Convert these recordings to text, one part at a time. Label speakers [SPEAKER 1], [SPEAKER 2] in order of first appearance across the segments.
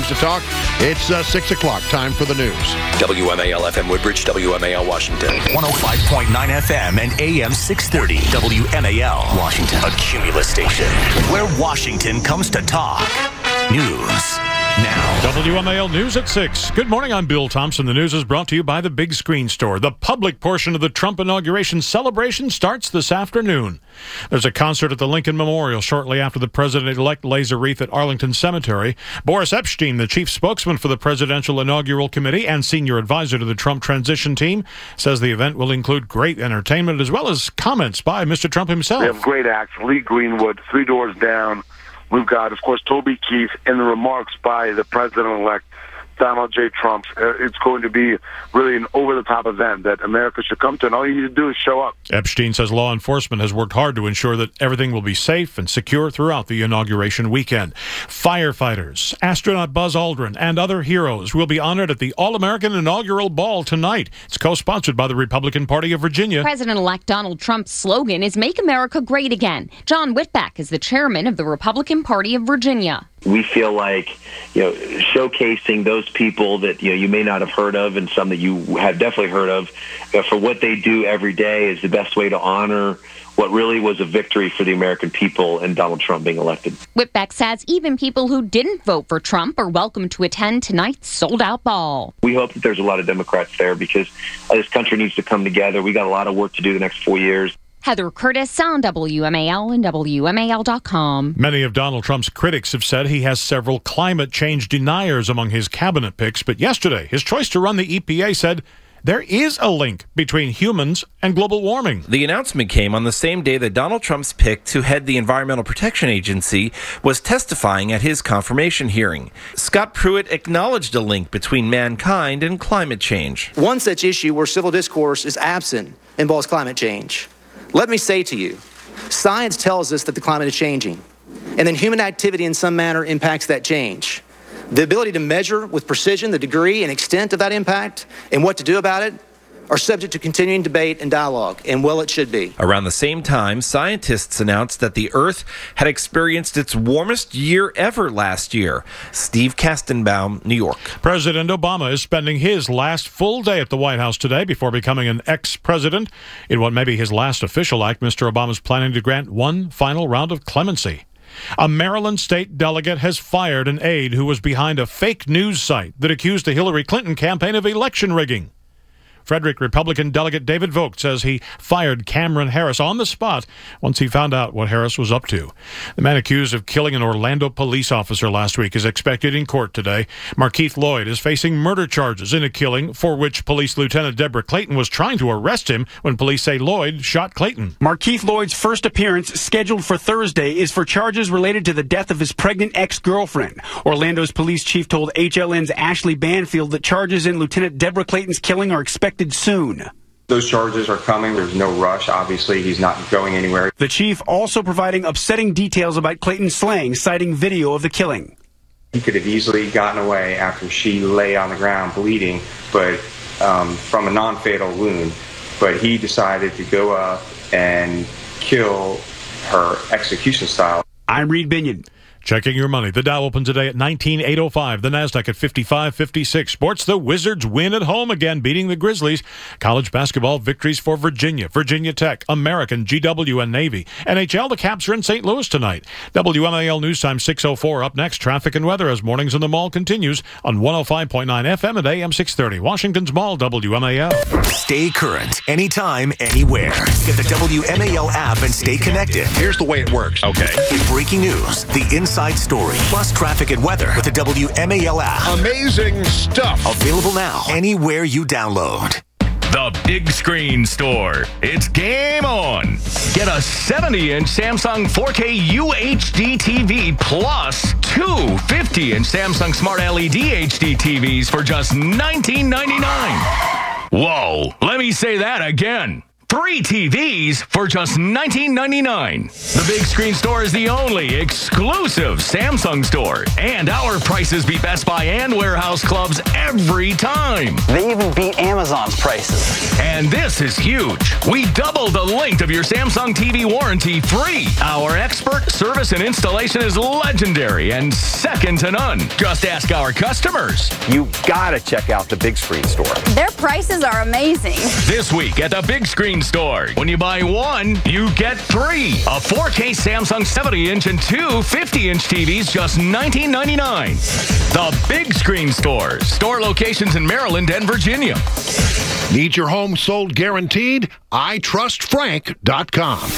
[SPEAKER 1] to talk. It's 6 o'clock. Time for the news.
[SPEAKER 2] WMAL FM Woodbridge, WMAL Washington.
[SPEAKER 3] 105.9 FM and AM 630 WMAL Washington. A Cumulus station where Washington comes to talk. News now.
[SPEAKER 4] WMAL News at 6. Good morning, I'm Bill Thompson. The news is brought to you by the Big Screen Store. The public portion of the Trump inauguration celebration starts this afternoon. There's a concert at the Lincoln Memorial shortly after the president-elect lays a wreath at Arlington Cemetery. Boris Epshteyn, the chief spokesman for the Presidential Inaugural Committee and senior advisor to the Trump transition team, says the event will include great entertainment as well as comments by Mr. Trump himself.
[SPEAKER 5] We have great acts. Lee Greenwood, Three Doors Down. We've got, of course, Toby Keith and the remarks by the president-elect, Donald J. Trump. It's going to be really an over-the-top event that America should come to, and all you need to do is show up.
[SPEAKER 4] Epshteyn says law enforcement has worked hard to ensure that everything will be safe and secure throughout the inauguration weekend. Firefighters, astronaut Buzz Aldrin, and other heroes will be honored at the All-American Inaugural Ball tonight. It's co-sponsored by the Republican Party of Virginia.
[SPEAKER 6] President-elect Donald Trump's slogan is Make America Great Again. John Whitbeck is the chairman of the Republican Party of Virginia.
[SPEAKER 7] We feel like, showcasing those people that, you may not have heard of and some that you have definitely heard of for what they do every day is the best way to honor what really was a victory for the American people and Donald Trump being elected.
[SPEAKER 6] Whitbeck says even people who didn't vote for Trump are welcome to attend tonight's sold-out ball.
[SPEAKER 7] We hope that there's a lot of Democrats there because this country needs to come together. We got a lot of work to do the next 4 years.
[SPEAKER 6] Heather Curtis on WMAL and WMAL.com.
[SPEAKER 4] Many of Donald Trump's critics have said he has several climate change deniers among his cabinet picks, but yesterday his choice to run the EPA said there is a link between humans and global warming.
[SPEAKER 8] The announcement came on the same day that Donald Trump's pick to head the Environmental Protection Agency was testifying at his confirmation hearing. Scott Pruitt acknowledged a link between mankind and climate change.
[SPEAKER 9] One such issue where civil discourse is absent involves climate change. Let me say to you, science tells us that the climate is changing, and then human activity in some manner impacts that change. The ability to measure with precision the degree and extent of that impact and what to do about it are subject to continuing debate and dialogue, and well, it should be.
[SPEAKER 8] Around the same time, scientists announced that the Earth had experienced its warmest year ever last year. Steve Kastenbaum, New York.
[SPEAKER 4] President Obama is spending his last full day at the White House today before becoming an ex-president. In what may be his last official act, Mr. Obama is planning to grant one final round of clemency. A Maryland state delegate has fired an aide who was behind a fake news site that accused the Hillary Clinton campaign of election rigging. Frederick Republican delegate David Vogt says he fired Cameron Harris on the spot once he found out what Harris was up to. The man accused of killing an Orlando police officer last week is expected in court today. Markeith Lloyd is facing murder charges in a killing for which Police Lieutenant Deborah Clayton was trying to arrest him when police say Lloyd shot Clayton.
[SPEAKER 10] Markeith Lloyd's first appearance, scheduled for Thursday, is for charges related to the death of his pregnant ex-girlfriend. Orlando's police chief told HLN's Ashley Banfield that charges in Lieutenant Deborah Clayton's killing are expected soon.
[SPEAKER 11] Those charges are coming. There's no rush. Obviously, he's not going anywhere.
[SPEAKER 10] The chief also providing upsetting details about Clayton's slaying, citing video of the killing.
[SPEAKER 11] He could have easily gotten away after she lay on the ground bleeding, but from a non-fatal wound. But he decided to go up and kill her execution style.
[SPEAKER 10] I'm Reed Binion.
[SPEAKER 4] Checking your money. The Dow opened today at 19,805. The Nasdaq at 55.56. Sports, the Wizards win at home again, beating the Grizzlies. College basketball victories for Virginia, Virginia Tech, American, GW, and Navy. NHL, the Caps are in St. Louis tonight. WMAL News Time 6:04. Up next, traffic and weather as Mornings in the Mall continues on 105.9 FM and AM 630. Washington's Mall, WMAL.
[SPEAKER 3] Stay current, anytime, anywhere. Get the WMAL app and stay connected.
[SPEAKER 1] Here's the way it works.
[SPEAKER 8] Okay.
[SPEAKER 3] Get breaking news, the inside story, plus traffic and weather with the WMAL app.
[SPEAKER 1] Amazing stuff.
[SPEAKER 3] Available now, anywhere you download.
[SPEAKER 12] The Big Screen Store. It's game on. Get a 70-inch Samsung 4K UHD TV plus two 50-inch Samsung Smart LED HD TVs for just $19.99. Whoa, let me say that again. For 3 TVs for just $19.99. The Big Screen Store is the only exclusive Samsung store, and our prices beat Best Buy and warehouse clubs every time.
[SPEAKER 13] They even beat Amazon's prices.
[SPEAKER 12] And this is huge. We double the length of your Samsung TV warranty free. Our expert service and installation is legendary and second to none. Just ask our customers.
[SPEAKER 2] You gotta check out the Big Screen Store.
[SPEAKER 14] Their prices are amazing.
[SPEAKER 12] This week at the Big Screen Store, when you buy one, you get 3. A 4K Samsung 70-inch and 2 50-inch TVs, just $19.99. The Big Screen Store. Store locations in Maryland and Virginia.
[SPEAKER 1] Need your home sold guaranteed? iTrustFrank.com.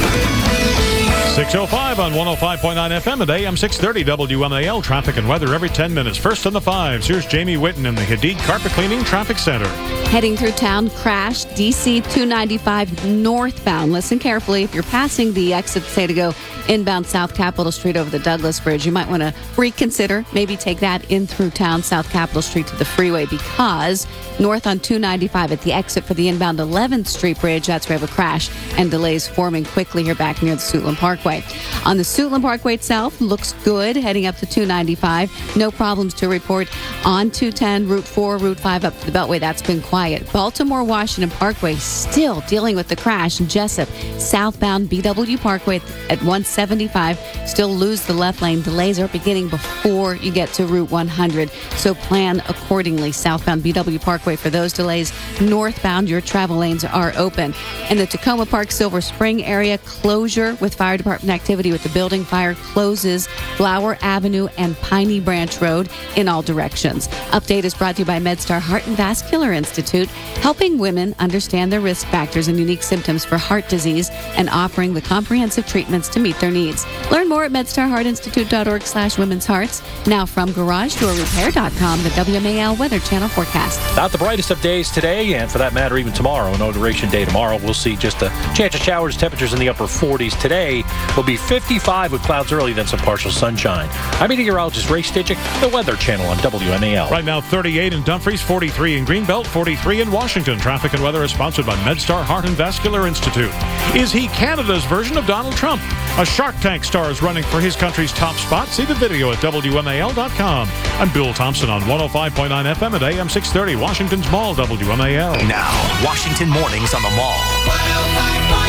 [SPEAKER 4] 6:05 on 105.9 FM at AM 630 WMAL. Traffic and weather every 10 minutes. First on the 5s. Here's Jamie Whitten in the Hadid Carpet Cleaning Traffic Center.
[SPEAKER 15] Heading through town, crash, DC 295 northbound. Listen carefully. If you're passing the exit, say to go inbound South Capitol Street over the Douglas Bridge, you might want to reconsider. Maybe take that in through town, South Capitol Street to the freeway, because north on 295 at the exit for the inbound 11th Street Bridge, that's where we have a crash and delays forming quickly here back near the Suitland Parkway. On the Suitland Parkway itself, looks good heading up to 295. No problems to report on 210, Route 4, Route 5 up to the Beltway. That's been quiet. Baltimore-Washington Parkway still dealing with the crash. Jessup, southbound BW Parkway at 175. Still lose the left lane. Delays are beginning before you get to Route 100. So plan accordingly. Southbound BW Parkway for those delays. Northbound, your travel lanes are open. In the Tacoma Park Silver Spring area, closure with fire department activity with the building fire closes Flower Avenue and Piney Branch Road in all directions. Update is brought to you by MedStar Heart and Vascular Institute, helping women understand their risk factors and unique symptoms for heart disease and offering the comprehensive treatments to meet their needs. Learn more at medstarheartinstitute.org/women's hearts. Now from GarageDoorRepair.com, the WMAL Weather Channel forecast.
[SPEAKER 16] Not the brightest of days today, and for that matter, even tomorrow, inauguration day tomorrow, we'll see just a chance of showers, temperatures in the upper 40s today. Will be 55 with clouds early, then some partial sunshine. I'm meteorologist Ray Stidgick, the Weather Channel on WMAL.
[SPEAKER 4] Right now, 38 in Dumfries, 43 in Greenbelt, 43 in Washington. Traffic and weather is sponsored by MedStar Heart and Vascular Institute. Is he Canada's version of Donald Trump? A Shark Tank star is running for his country's top spot. See the video at WMAL.com. I'm Bill Thompson on 105.9 FM at AM 630, Washington's Mall, WMAL.
[SPEAKER 3] Now, Washington Mornings on the Mall. 105.9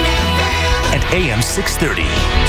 [SPEAKER 3] and AM 630.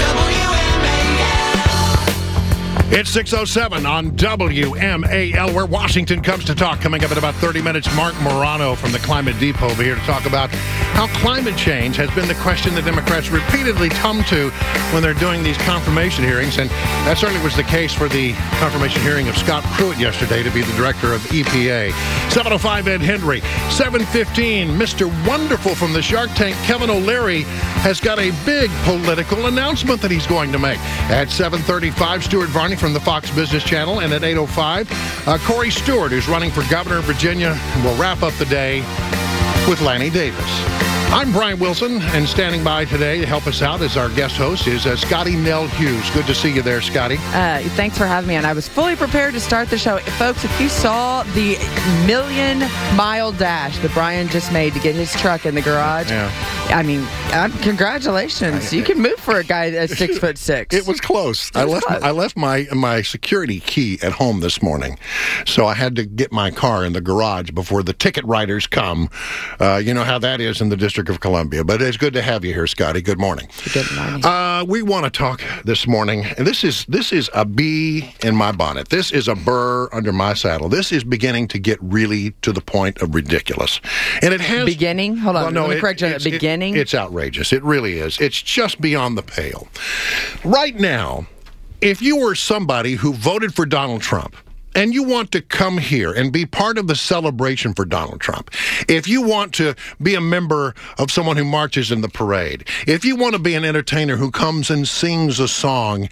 [SPEAKER 1] It's 6:07 on WMAL, where Washington comes to talk. Coming up in about 30 minutes, Mark Morano from the Climate Depot will be here to talk about how climate change has been the question the Democrats repeatedly come to when they're doing these confirmation hearings. And that certainly was the case for the confirmation hearing of Scott Pruitt yesterday to be the director of EPA. 7:05 Ed Henry. 7:15, Mr. Wonderful from the Shark Tank, Kevin O'Leary, has got a big political announcement that he's going to make. At 7:35, Stuart Varney from the Fox Business Channel, and at 8:05, Corey Stewart, who's running for governor of Virginia, and we'll wrap up the day with Lanny Davis. I'm Brian Wilson, and standing by today to help us out as our guest host is Scotty Nell Hughes. Good to see you there, Scotty.
[SPEAKER 17] Thanks for having me, and I was fully prepared to start the show. Folks, if you saw the million-mile dash that Brian just made to get his truck in the garage, I mean, congratulations. You can move for a guy that's 6'6".
[SPEAKER 1] It was close. I left my security key at home this morning, so I had to get my car in the garage before the ticket writers come. You know how that is in the District of Columbia. But it's good to have you here, Scotty. Good morning.
[SPEAKER 17] Good morning.
[SPEAKER 1] We want to talk this morning, and this is a bee in my bonnet. This is a burr under my saddle. This is beginning to get really to the point of ridiculous. And it has...
[SPEAKER 17] Beginning? Hold on. Let me correct you. Beginning?
[SPEAKER 1] It's outrageous. It really is. It's just beyond the pale. Right now, if you were somebody who voted for Donald Trump, and you want to come here and be part of the celebration for Donald Trump, if you want to be a member of someone who marches in the parade, if you want to be an entertainer who comes and sings a song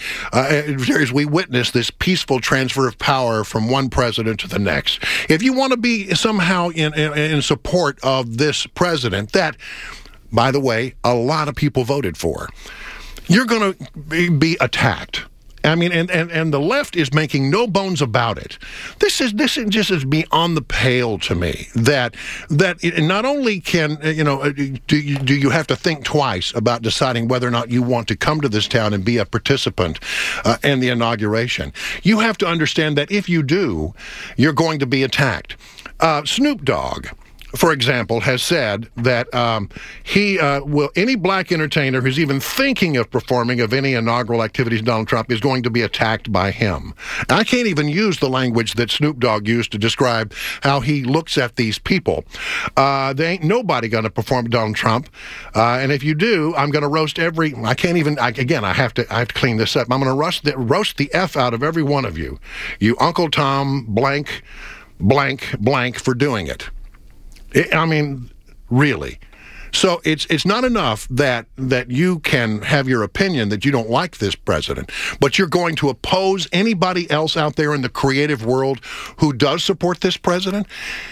[SPEAKER 1] as we witness this peaceful transfer of power from one president to the next, if you want to be somehow in support of this president that, by the way, a lot of people voted for, you're going to be attacked. I mean, and the left is making no bones about it. This just is beyond the pale to me. That not only can do you have to think twice about deciding whether or not you want to come to this town and be a participant in the inauguration. You have to understand that if you do, you're going to be attacked. Snoop Dogg, for example, has said that he will, any black entertainer who's even thinking of performing of any inaugural activities of Donald Trump is going to be attacked by him. I can't even use the language that Snoop Dogg used to describe how he looks at these people. There ain't nobody going to perform Donald Trump, and if you do, I'm going to roast every. I can't even. I have to clean this up. I'm going to roast the F out of every one of you. You Uncle Tom blank for doing it. I mean, really. So it's not enough that you can have your opinion that you don't like this president, but you're going to oppose anybody else out there in the creative world who does support this president?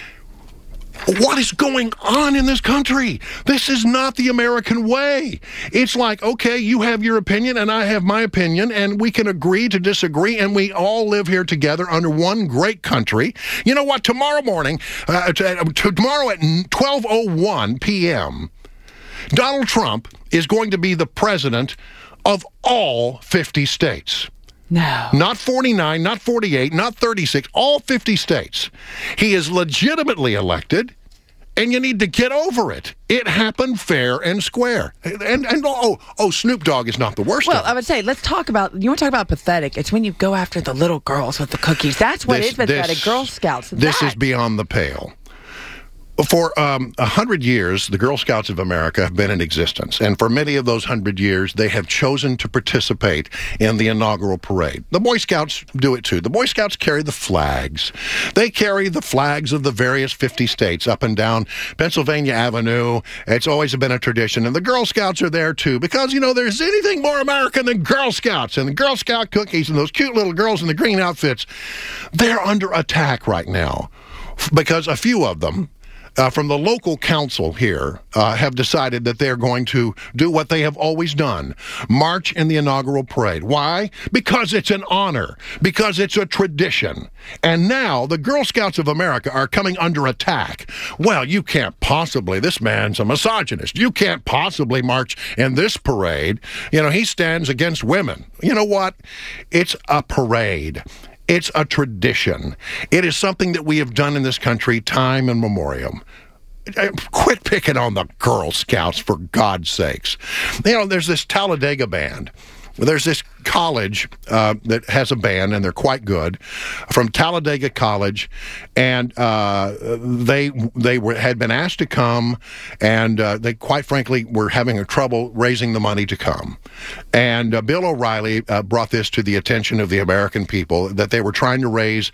[SPEAKER 1] What is going on in this country? This is not the American way. It's like, okay, you have your opinion and I have my opinion, and we can agree to disagree, and we all live here together under one great country. You know what? Tomorrow morning, tomorrow at 12:01 p.m., Donald Trump is going to be the president of all 50 states.
[SPEAKER 17] No.
[SPEAKER 1] Not 49, not 48, not 36, all 50 states. He is legitimately elected, and you need to get over it. It happened fair and square. And Snoop Dogg is not the worst of
[SPEAKER 17] Well,
[SPEAKER 1] it.
[SPEAKER 17] I would say, you want to talk about pathetic? It's when you go after the little girls with the cookies. That's what is pathetic. Girl Scouts.
[SPEAKER 1] This is beyond the pale. For 100 years, the Girl Scouts of America have been in existence, and for many of those 100 years, they have chosen to participate in the inaugural parade. The Boy Scouts do it too. The Boy Scouts carry the flags. They carry the flags of the various 50 states up and down Pennsylvania Avenue. It's always been a tradition, and the Girl Scouts are there too, because, there's anything more American than Girl Scouts, and the Girl Scout cookies and those cute little girls in the green outfits. They're under attack right now because a few of them, from the local council here, have decided that they're going to do what they have always done, march in the inaugural parade. Why? Because it's an honor, because it's a tradition. And now the Girl Scouts of America are coming under attack. Well, you can't possibly, this man's a misogynist. You can't possibly march in this parade. He stands against women. You know what? It's a parade. It's a tradition. It is something that we have done in this country time immemorial. Quit picking on the Girl Scouts, for God's sakes. There's this Talladega band. There's this college that has a band, and they're quite good, from Talladega College, and they had been asked to come, and they quite frankly were having trouble raising the money to come. And Bill O'Reilly brought this to the attention of the American people, that they were trying to raise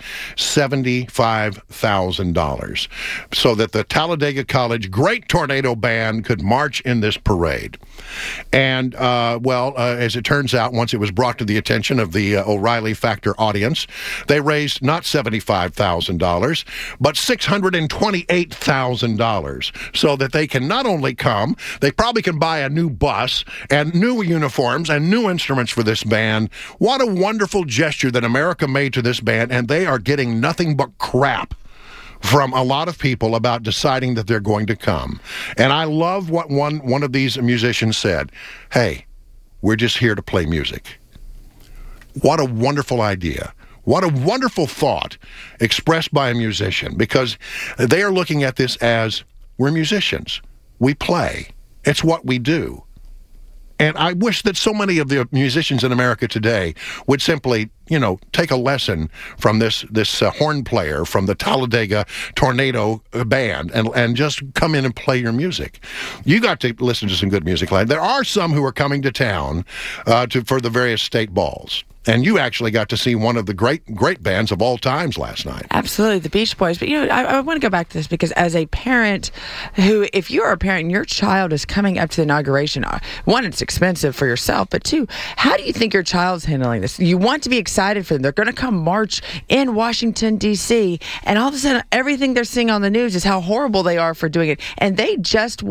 [SPEAKER 1] $75,000 so that the Talladega College Great Tornado Band could march in this parade. And, as it turns out, once it was brought to the attention of the O'Reilly Factor audience, they raised not $75,000, but $628,000, so that they can not only come, they probably can buy a new bus and new uniforms and new instruments for this band. What a wonderful gesture that America made to this band, and they are getting nothing but crap from a lot of people about deciding that they're going to come. And I love what one of these musicians said. Hey, we're just here to play music. What a wonderful idea. What a wonderful thought expressed by a musician, because they are looking at this as, we're musicians. We play. It's what we do. And I wish that so many of the musicians in America today would simply, take a lesson from this horn player from the Talladega Tornado Band and just come in and play your music. You got to listen to some good music. There are some who are coming to town for the various state balls. And you actually got to see one of the great bands of all times last night.
[SPEAKER 17] Absolutely, the Beach Boys. But, I want to go back to this, because as a parent if you're a parent and your child is coming up to the inauguration, one, it's expensive for yourself, but two, how do you think your child's handling this? You want to be excited for them. They're going to come march in Washington, D.C., and all of a sudden, everything they're seeing on the news is how horrible they are for doing it. And they just want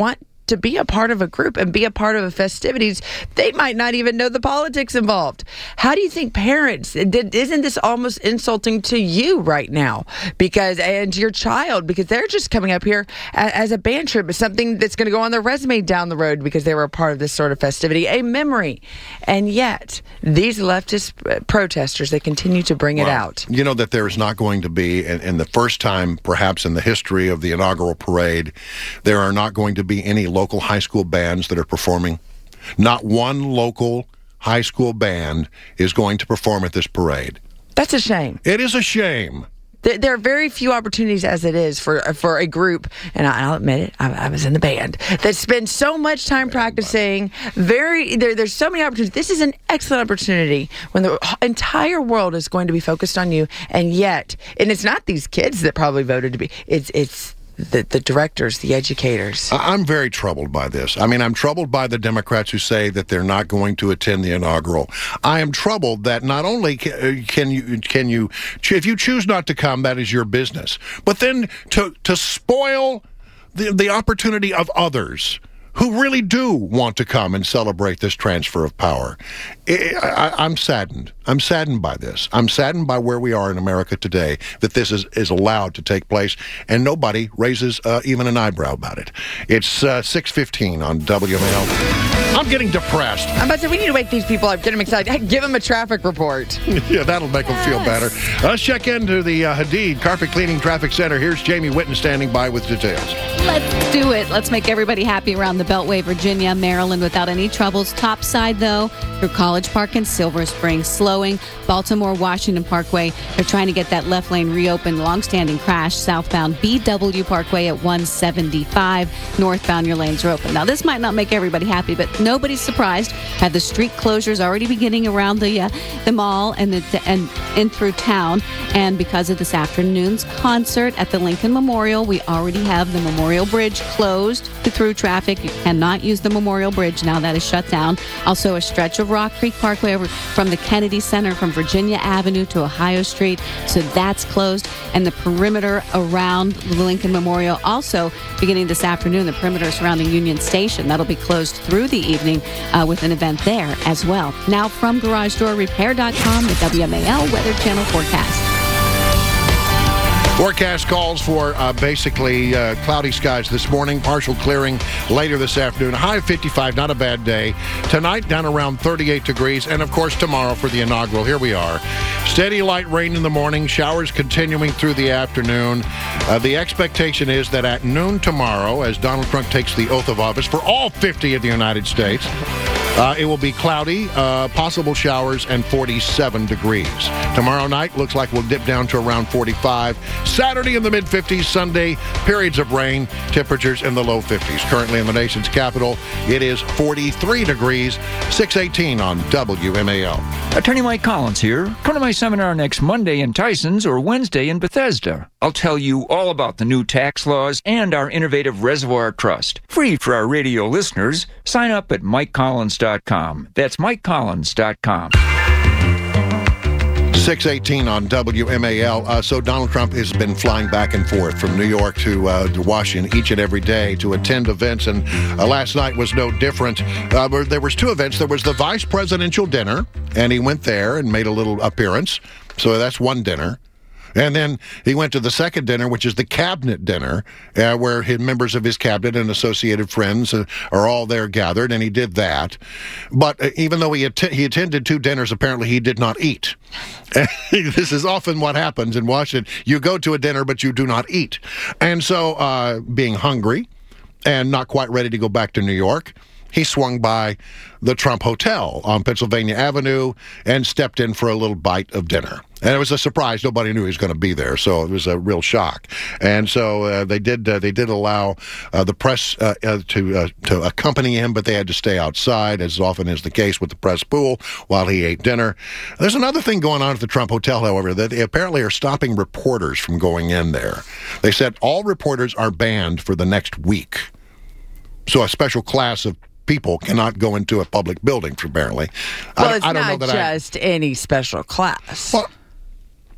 [SPEAKER 17] to be a part of a group and be a part of festivities. They might not even know the politics involved. How do you think parents, isn't this almost insulting to you right now? And your child, because they're just coming up here as a band trip, is something that's going to go on their resume down the road because they were a part of this sort of festivity, a memory. And yet, these leftist protesters, they continue to bring it out.
[SPEAKER 1] You know that there is not going to be, in the first time perhaps in the history of the inaugural parade, there are not going to be any local high school bands that are performing. Not one local high school band is going to perform at this parade.
[SPEAKER 17] That's a shame.
[SPEAKER 1] It is a shame.
[SPEAKER 17] There are very few opportunities as it is for a group, and I'll admit it, I was in the band, that spends so much time practicing. There's so many opportunities. This is an excellent opportunity when the entire world is going to be focused on you, and it's not these kids that probably voted to be, it's the directors, the educators.
[SPEAKER 1] I'm very troubled by this. I mean, I'm troubled by the Democrats who say that they're not going to attend the inaugural. I am troubled that not only can you, if you choose not to come, that is your business, but then to spoil the opportunity of others who really do want to come and celebrate this transfer of power. I'm saddened. I'm saddened by this. I'm saddened by where we are in America today, that this is allowed to take place, and nobody raises even an eyebrow about it. It's 6:15 on WMAL. I'm getting depressed.
[SPEAKER 17] I'm about to say, we need to wake these people up, get them excited. Hey, give them a traffic report.
[SPEAKER 1] Yeah, that'll make them feel better. Let's check into the Hadid Carpet Cleaning Traffic Center. Here's Jamie Whitten standing by with details.
[SPEAKER 15] Let's do it. Let's make everybody happy around the Beltway, Virginia, Maryland without any troubles. Top side, though, through College Park and Silver Spring. Slowing Baltimore, Washington Parkway. They're trying to get that left lane reopened. Long-standing crash southbound BW Parkway at 175. Northbound, your lanes are open. Now, this might not make everybody happy, but nobody's surprised. Had the street closures already beginning around the mall and in through town. And because of this afternoon's concert at the Lincoln Memorial, we already have the Memorial Bridge closed to through traffic. You cannot use the Memorial Bridge now. That is shut down. Also, a stretch of Rock Creek Parkway over from the Kennedy Center from Virginia Avenue to Ohio Street. So that's closed. And the perimeter around the Lincoln Memorial also beginning this afternoon. The perimeter surrounding Union Station. That'll be closed through the evening with an event there as well. Now from GarageDoorRepair.com, the WMAL Weather Channel forecast.
[SPEAKER 1] Forecast calls for basically cloudy skies this morning, partial clearing later this afternoon. High of 55, not a bad day. Tonight, down around 38 degrees. And, of course, tomorrow for the inaugural. Here we are. Steady light rain in the morning, showers continuing through the afternoon. The expectation is that at noon tomorrow, as Donald Trump takes the oath of office for all 50 of the United States, it will be cloudy, possible showers, and 47 degrees. Tomorrow night looks like we'll dip down to around 45. Saturday in the mid-50s. Sunday, periods of rain, temperatures in the low 50s. Currently in the nation's capital, it is 43 degrees, 6:18 on WMAL.
[SPEAKER 18] Attorney Mike Collins here. Come to my seminar next Monday in Tysons or Wednesday in Bethesda. I'll tell you all about the new tax laws and our innovative reservoir trust. Free for our radio listeners. Sign up at MikeCollins.com. That's MikeCollins.com.
[SPEAKER 1] 6:18 on WMAL. So Donald Trump has been flying back and forth from New York to Washington each and every day to attend events, and last night was no different. There was two events. There was the vice presidential dinner, and he went there and made a little appearance. So that's one dinner. And then he went to the second dinner, which is the cabinet dinner, where members of his cabinet and associated friends are all there gathered, and he did that. But even though he attended two dinners, apparently he did not eat. This is often what happens in Washington. You go to a dinner, but you do not eat. And so, being hungry and not quite ready to go back to New York, he swung by the Trump Hotel on Pennsylvania Avenue and stepped in for a little bite of dinner. And it was a surprise. Nobody knew he was going to be there, so it was a real shock. And so they did allow the press to accompany him, but they had to stay outside, as often is the case with the press pool, while he ate dinner. There's another thing going on at the Trump Hotel, however, that they apparently are stopping reporters from going in there. They said all reporters are banned for the next week. So a special class of people cannot go into a public building, apparently.
[SPEAKER 17] Well, it's not just any special class.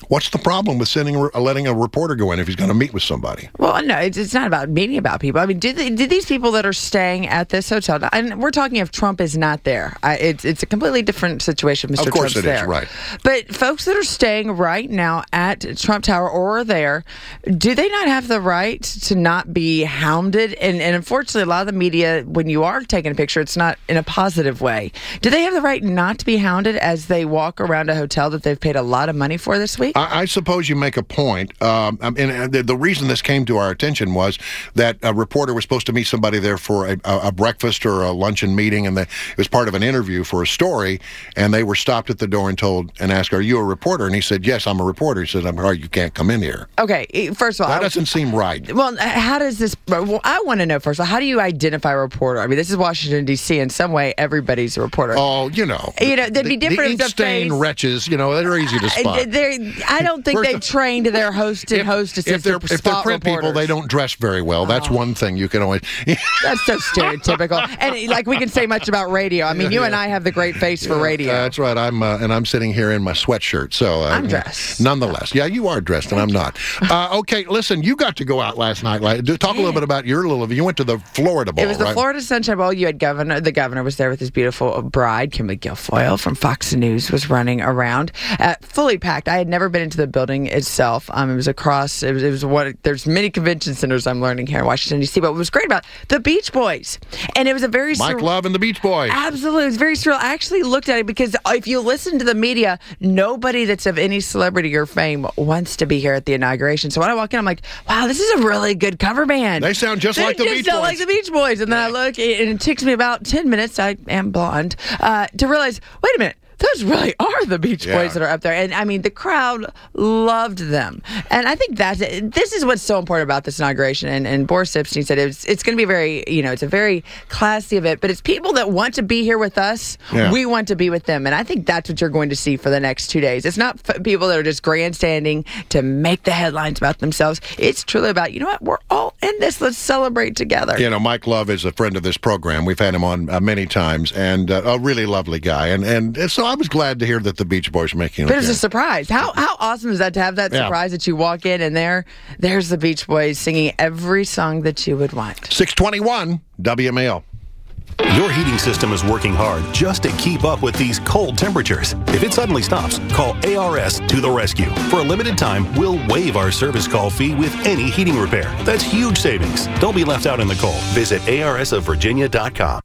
[SPEAKER 1] What's the problem with letting a reporter go in if he's going to meet with somebody?
[SPEAKER 17] Well, no, it's not about meeting about people. I mean, do these people that are staying at this hotel, and we're talking if Trump is not there. It's a completely different situation. Mr.
[SPEAKER 1] Of course
[SPEAKER 17] Trump's
[SPEAKER 1] it
[SPEAKER 17] there.
[SPEAKER 1] is, right.
[SPEAKER 17] But folks that are staying right now at Trump Tower or are there, do they not have the right to not be hounded? And unfortunately, a lot of the media, when you are taking a picture, it's not in a positive way. Do they have the right not to be hounded as they walk around a hotel that they've paid a lot of money for this week?
[SPEAKER 1] I suppose you make a point. And the reason this came to our attention was that a reporter was supposed to meet somebody there for a breakfast or a luncheon meeting, and it was part of an interview for a story, and they were stopped at the door and asked, "Are you a reporter?" And he said, "Yes, I'm a reporter." He said, "I'm sorry, you can't come in here."
[SPEAKER 17] Okay, first of all,
[SPEAKER 1] that doesn't seem right.
[SPEAKER 17] Well, how does this? Well, I want to know first of all, how do you identify a reporter? I mean, this is Washington D.C. In some way, everybody's a reporter.
[SPEAKER 1] Oh,
[SPEAKER 17] there'd be different.
[SPEAKER 1] The ink-stained wretches, they're easy to spot.
[SPEAKER 17] I don't think they've trained their host and hostesses.
[SPEAKER 1] If they're print people, they don't dress very well. That's one thing you can always.
[SPEAKER 17] That's so stereotypical. And like we can say much about radio. I mean, you and I have the great face for radio.
[SPEAKER 1] That's right. I'm sitting here in my sweatshirt. So
[SPEAKER 17] I'm dressed.
[SPEAKER 1] Nonetheless, yeah, you are dressed, and I'm not. Okay, listen, you got to go out last night. Talk a little bit about your little. You went to the Florida Bowl.
[SPEAKER 17] It was the Florida Sunshine Bowl. You had the governor was there with his beautiful bride, Kimberly Guilfoyle from Fox News, was running around, fully packed. I had never been into the building itself. It was across. It was what there's many convention centers I'm learning here in Washington D.C. But what was great about the Beach Boys, and it was a very
[SPEAKER 1] Mike Love and the Beach Boys.
[SPEAKER 17] Absolutely, it was very surreal. I actually looked at it because if you listen to the media, nobody that's of any celebrity or fame wants to be here at the inauguration. So when I walk in, I'm like, wow, this is a really good cover band.
[SPEAKER 1] They sound just like the Beach Boys.
[SPEAKER 17] Like the Beach Boys. And then I look, and it takes me about 10 minutes. I am blonde to realize, wait a minute. Those really are the Beach Boys that are up there. And, I mean, the crowd loved them. And I think this is what's so important about this inauguration. And Boris Epstein said it's going to be very, it's a very classy event. But it's people that want to be here with us. Yeah. We want to be with them. And I think that's what you're going to see for the next 2 days. It's not people that are just grandstanding to make the headlines about themselves. It's truly about, you know what, we're all in this. Let's celebrate together.
[SPEAKER 1] Mike Love is a friend of this program. We've had him on many times. And a really lovely guy. And so I was glad to hear that the Beach Boys are making it.
[SPEAKER 17] But it was a surprise. How awesome is that to have that surprise that you walk in and there's the Beach Boys singing every song that you would want.
[SPEAKER 1] 621 WMAL.
[SPEAKER 19] Your heating system is working hard just to keep up with these cold temperatures. If it suddenly stops, call ARS to the rescue. For a limited time, we'll waive our service call fee with any heating repair. That's huge savings. Don't be left out in the cold. Visit arsofvirginia.com.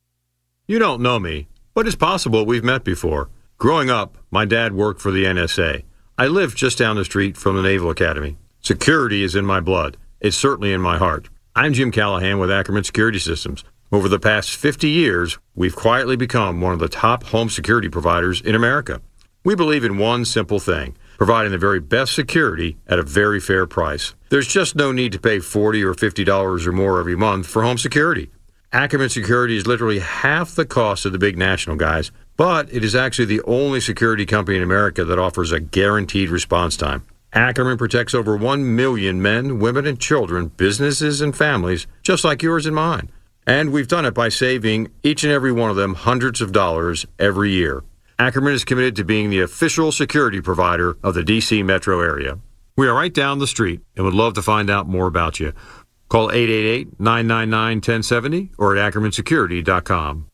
[SPEAKER 20] You don't know me, but it's possible we've met before. Growing up, my dad worked for the NSA. I lived just down the street from the Naval Academy. Security is in my blood. It's certainly in my heart. I'm Jim Callahan with Ackerman Security Systems. Over the past 50 years, we've quietly become one of the top home security providers in America. We believe in one simple thing, providing the very best security at a very fair price. There's just no need to pay $40 or $50 or more every month for home security. Ackerman Security is literally half the cost of the big national guys, but it is actually the only security company in America that offers a guaranteed response time. Ackerman protects over 1 million men, women, and children, businesses, and families, just like yours and mine. And we've done it by saving each and every one of them hundreds of dollars every year. Ackerman is committed to being the official security provider of the D.C. metro area. We are right down the street and would love to find out more about you. Call 888-999-1070 or at AckermanSecurity.com.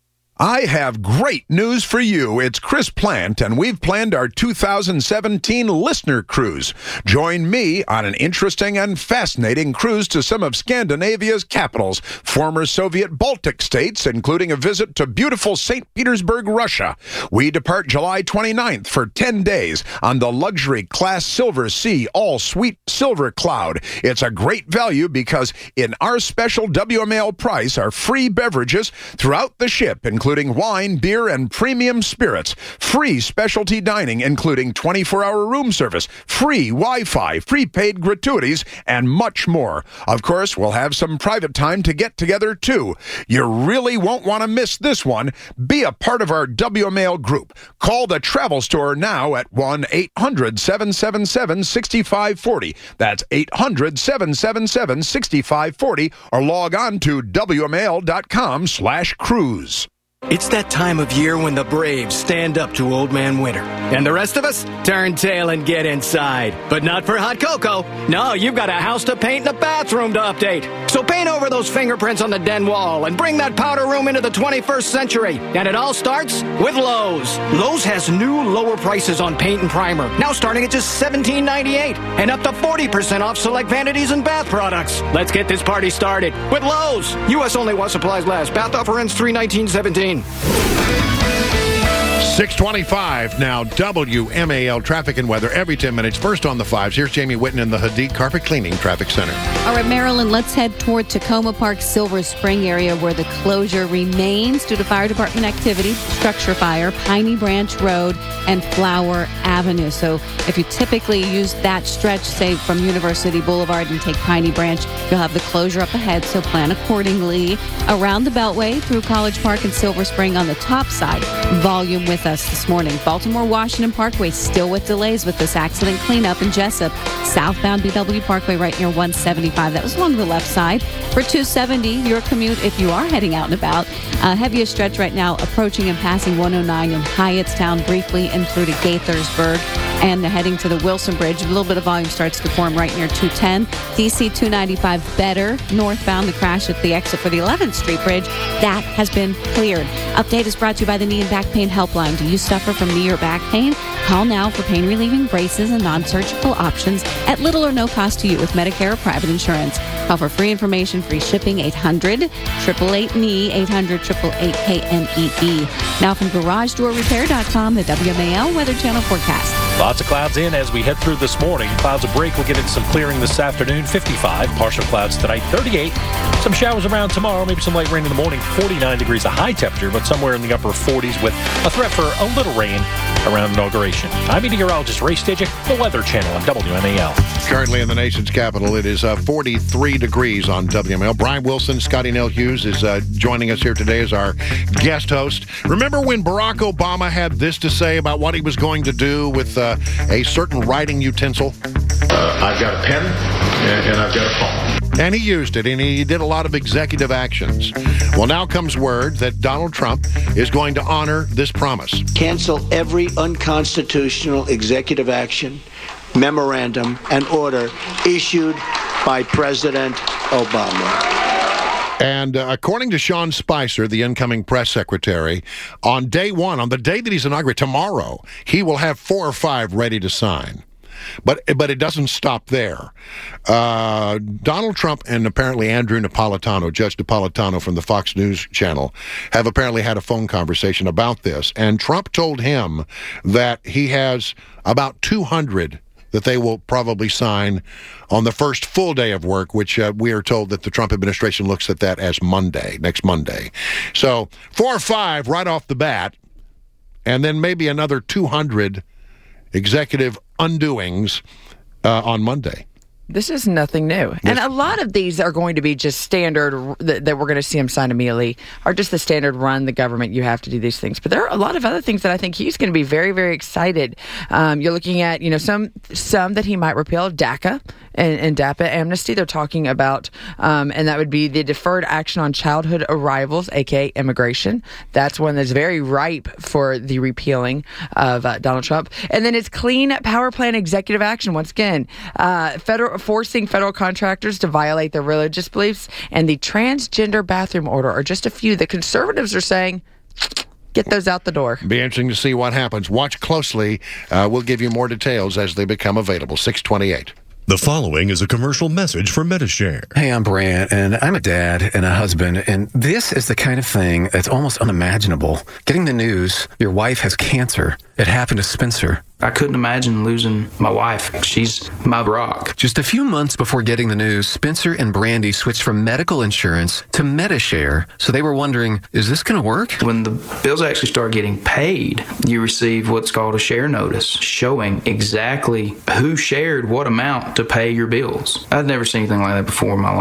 [SPEAKER 21] I have great news for you. It's Chris Plant, and we've planned our 2017 Listener Cruise. Join me on an interesting and fascinating cruise to some of Scandinavia's capitals, former Soviet Baltic states, including a visit to beautiful St. Petersburg, Russia. We depart July 29th for 10 days on the luxury class Silver Sea all-suite Silver Cloud. It's a great value because in our special WMAL price are free beverages throughout the ship, including wine, beer, and premium spirits, free specialty dining, including 24-hour room service, free Wi-Fi, prepaid gratuities, and much more. Of course, we'll have some private time to get together, too. You really won't want to miss this one. Be a part of our WMAL group. Call the travel store now at 1-800-777-6540. That's 800-777-6540, or log on to WMAL.com/cruise.
[SPEAKER 5] It's that time of year when the Braves stand up to Old Man Winter. And the rest of us turn tail and get inside. But not for hot cocoa. No, you've got a house to paint and a bathroom to update. So paint over those fingerprints on the den wall and bring that powder room into the 21st century. And it all starts with Lowe's. Lowe's has new lower prices on paint and primer. Now starting at just $17.98 and up to 40% off select vanities and bath products. Let's get this party started with Lowe's. U.S. only while supplies last. Bath offer ends 3/19/17.
[SPEAKER 1] 6:25 now, WMAL traffic and weather every 10 minutes. First on the 5s, here's Jamie Whitten in the Hadid Carpet Cleaning Traffic Center.
[SPEAKER 15] All right, Maryland, let's head toward Tacoma Park, Silver Spring area where the closure remains due to fire department activity, structure fire, Piney Branch Road, and Flower Avenue. So if you typically use that stretch, say from University Boulevard and take Piney Branch, you'll have the closure up ahead, so plan accordingly. Around the Beltway through College Park and Silver Spring on the top side, volume with us this morning. Baltimore-Washington Parkway still with delays with this accident cleanup in Jessup. Southbound BW Parkway right near 175. That was along the left side. For 270, your commute if you are heading out and about. Heaviest stretch right now approaching and passing 109 in Hyattstown briefly and through to Gaithersburg. And heading to the Wilson Bridge, a little bit of volume starts to form right near 210. DC 295 better. Northbound, the crash at the exit for the 11th Street Bridge. That has been cleared. Update is brought to you by the Knee and Back Pain Helpline. Do you suffer from knee or back pain? Call now for pain-relieving braces and non-surgical options at little or no cost to you with Medicare or private insurance. Call for free information, free shipping, 800-888-KNEE, 800-888-KNEE. Now from GarageDoorRepair.com, the WMAL Weather Channel forecast.
[SPEAKER 16] Lots of clouds in as we head through this morning. Clouds will break. We'll get into some clearing this afternoon. 55. Partial clouds tonight. 38. Some showers around tomorrow. Maybe some light rain in the morning. 49 degrees a high temperature, but somewhere in the upper 40s with a threat for a little rain around inauguration. I'm meteorologist Ray Stidgick, the Weather Channel on WMAL.
[SPEAKER 1] Currently in the nation's capital, it is 43 degrees on WMAL. Brian Wilson, Scotty Nell Hughes is joining us here today as our guest host. Remember when Barack Obama had this to say about what he was going to do with a certain writing utensil?
[SPEAKER 22] I've got a pen and I've got a phone.
[SPEAKER 1] And he used it, and he did a lot of executive actions. Well, now comes word that Donald Trump is going to honor this promise.
[SPEAKER 23] Cancel every unconstitutional executive action, memorandum, and order issued by President Obama.
[SPEAKER 1] And according to Sean Spicer, the incoming press secretary, on day one, on the day that he's inaugurated, tomorrow, he will have 4 or 5 ready to sign. But it doesn't stop there. Donald Trump and apparently Andrew Napolitano, Judge Napolitano from the Fox News channel, have apparently had a phone conversation about this. And Trump told him that he has about 200 that they will probably sign on the first full day of work, which we are told that the Trump administration looks at that as Monday, next Monday. So 4 or 5 right off the bat, and then maybe another 200 executive undoings on Monday.
[SPEAKER 17] This is nothing new. And a lot of these are going to be just standard that we're going to see him sign immediately, are just the standard run the government, you have to do these things. But there are a lot of other things that I think he's going to be very, very excited. You're looking at, some that he might repeal, DACA and DAPA amnesty they're talking about, and that would be the Deferred Action on Childhood Arrivals, aka immigration. That's one that's very ripe for the repealing of Donald Trump. And then it's Clean Power Plan executive action, once again, forcing federal contractors to violate their religious beliefs, and the transgender bathroom order are just a few that conservatives are saying, get those out the door.
[SPEAKER 1] Be interesting to see what happens. Watch closely. We'll give you more details as they become available. 628.
[SPEAKER 24] The following is a commercial message from MediShare.
[SPEAKER 25] Hey, I'm Brant, and I'm a dad and a husband, and this is the kind of thing that's almost unimaginable. Getting the news, your wife has cancer. It happened to Spencer.
[SPEAKER 26] I couldn't imagine losing my wife. She's my rock.
[SPEAKER 25] Just a few months before getting the news, Spencer and Brandy switched from medical insurance to MediShare. So they were wondering, is this going to work?
[SPEAKER 26] When the bills actually start getting paid, you receive what's called a share notice showing exactly who shared what amount to pay your bills. I'd never seen anything like that before in my life.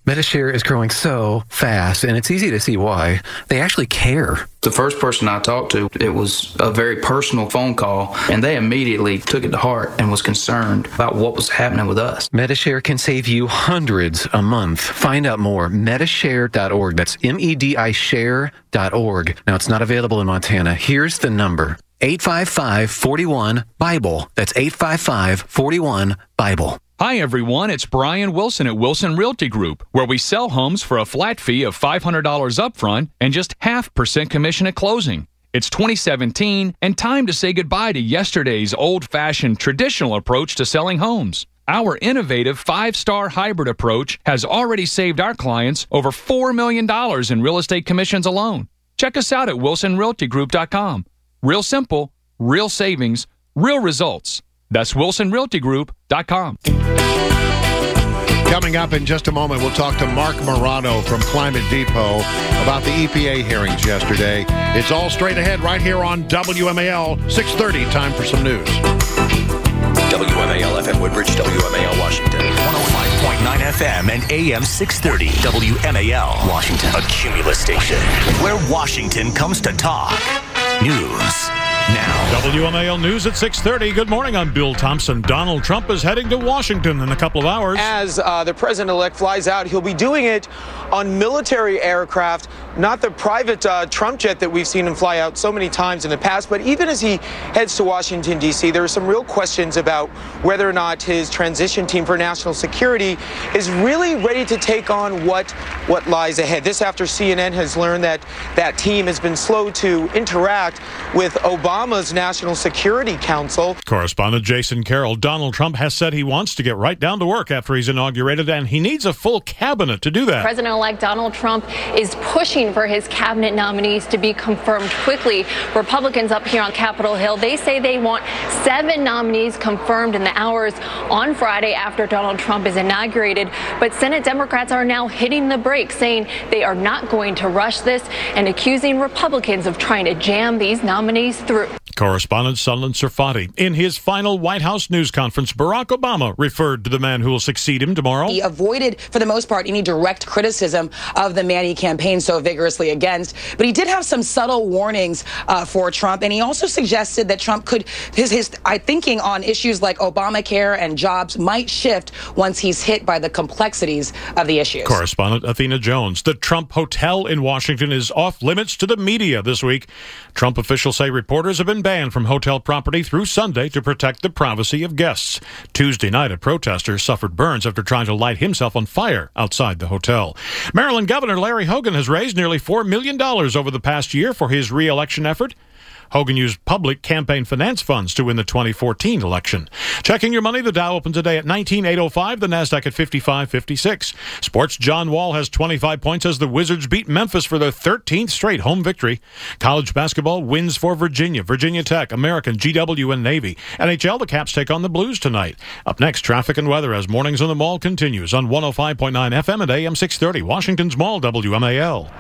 [SPEAKER 25] Medi-Share is growing so fast, and it's easy to see why. They actually care.
[SPEAKER 26] The first person I talked to, it was a very personal phone call, and they immediately took it to heart and was concerned about what was happening with us.
[SPEAKER 25] Medi-Share can save you hundreds a month. Find out more, Medishare.org. That's MEDIShare.org. Now, it's not available in Montana. Here's the number. 855-41-BIBLE. That's 855-41-BIBLE.
[SPEAKER 6] Hi, everyone. It's Brian Wilson at Wilson Realty Group, where we sell homes for a flat fee of $500 upfront and just 0.5% commission at closing. It's 2017 and time to say goodbye to yesterday's old-fashioned traditional approach to selling homes. Our innovative 5-star hybrid approach has already saved our clients over $4 million in real estate commissions alone. Check us out at wilsonrealtygroup.com. Real simple, real savings, real results. That's wilsonrealtygroup.com.
[SPEAKER 1] Coming up in just a moment, we'll talk to Mark Morano from Climate Depot about the EPA hearings yesterday. It's all straight ahead right here on WMAL 630. Time for some news.
[SPEAKER 3] WMAL FM Woodbridge, WMAL Washington. 105.9 FM and AM 630. WMAL Washington. A Cumulus station where Washington comes to talk. News now.
[SPEAKER 4] WMAL News at 6:30. Good morning. I'm Bill Thompson. Donald Trump is heading to Washington in a couple of hours.
[SPEAKER 7] As the president-elect flies out, he'll be doing it on military aircraft, not the private Trump jet that we've seen him fly out so many times in the past. But even as he heads to Washington, D.C., there are some real questions about whether or not his transition team for national security is really ready to take on what lies ahead. This after CNN has learned that that team has been slow to interact with Obama's National Security Council.
[SPEAKER 4] Correspondent Jason Carroll. Donald Trump has said he wants to get right down to work after he's inaugurated, and he needs a full cabinet to do that.
[SPEAKER 8] President-elect Donald Trump is pushing for his cabinet nominees to be confirmed quickly. Republicans up here on Capitol Hill, they say they want 7 nominees confirmed in the hours on Friday after Donald Trump is inaugurated. But Senate Democrats are now hitting the brakes, saying they are not going to rush this and accusing Republicans of trying to jam these nominees through.
[SPEAKER 4] Correspondent Sunlen Serfati. In his final White House news conference, Barack Obama referred to the man who will succeed him tomorrow.
[SPEAKER 9] He avoided, for the most part, any direct criticism of the man he campaigned so vigorously against. But he did have some subtle warnings for Trump. And he also suggested that Trump could, his thinking on issues like Obamacare and jobs might shift once he's hit by the complexities of the issues.
[SPEAKER 4] Correspondent Athena Jones. The Trump Hotel in Washington is off limits to the media this week. Trump officials say reporters have been banned from hotel property through Sunday to protect the privacy of guests. Tuesday night, a protester suffered burns after trying to light himself on fire outside the hotel. Maryland Governor Larry Hogan has raised nearly $4 million over the past year for his re-election effort. Hogan used public campaign finance funds to win the 2014 election. Checking your money, the Dow opened today at 19,805, the NASDAQ at 55.56. Sports, John Wall has 25 points as the Wizards beat Memphis for their 13th straight home victory. College basketball wins for Virginia, Virginia Tech, American, GW, and Navy. NHL, the Caps take on the Blues tonight. Up next, traffic and weather as Mornings on the Mall continues on 105.9 FM and AM 630, Washington's Mall, WMAL.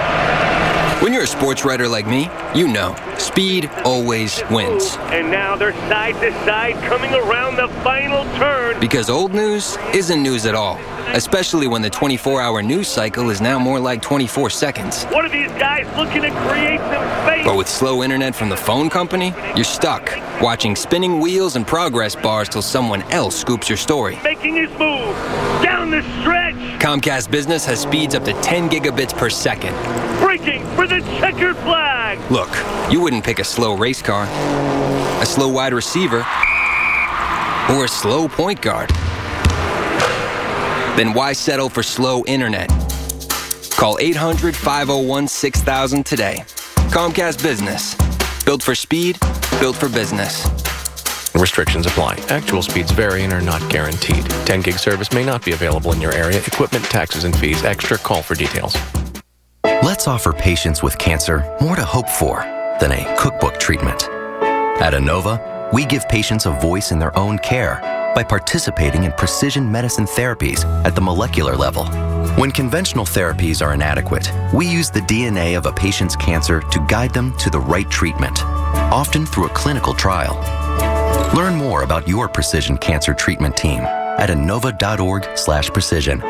[SPEAKER 10] When you're a sports writer like me, you know, speed always wins.
[SPEAKER 11] And now they're side to side coming around the final turn.
[SPEAKER 10] Because old news isn't news at all, especially when the 24-hour news cycle is now more like 24 seconds.
[SPEAKER 11] What are these guys looking to create some space?
[SPEAKER 10] But with slow internet from the phone company, you're stuck, watching spinning wheels and progress bars till someone else scoops your story.
[SPEAKER 11] Making his move down the stretch.
[SPEAKER 10] Comcast Business has speeds up to 10 gigabits per second.
[SPEAKER 11] Breaking for the checkered flag.
[SPEAKER 10] Look, you wouldn't pick a slow race car, a slow wide receiver, or a slow point guard. Then why settle for slow internet? Call 800-501-6000 today. Comcast Business. Built for speed, built for business.
[SPEAKER 27] Restrictions apply. Actual speeds vary and are not guaranteed. 10 gig service may not be available in your area. Equipment, taxes, and fees extra. Call for details.
[SPEAKER 28] Let's offer patients with cancer more to hope for than a cookbook treatment. At Inova, we give patients a voice in their own care by participating in precision medicine therapies at the molecular level. When conventional therapies are inadequate, we use the DNA of a patient's cancer to guide them to the right treatment, often through a clinical trial. Learn more about your precision cancer treatment team at Inova.org/precision.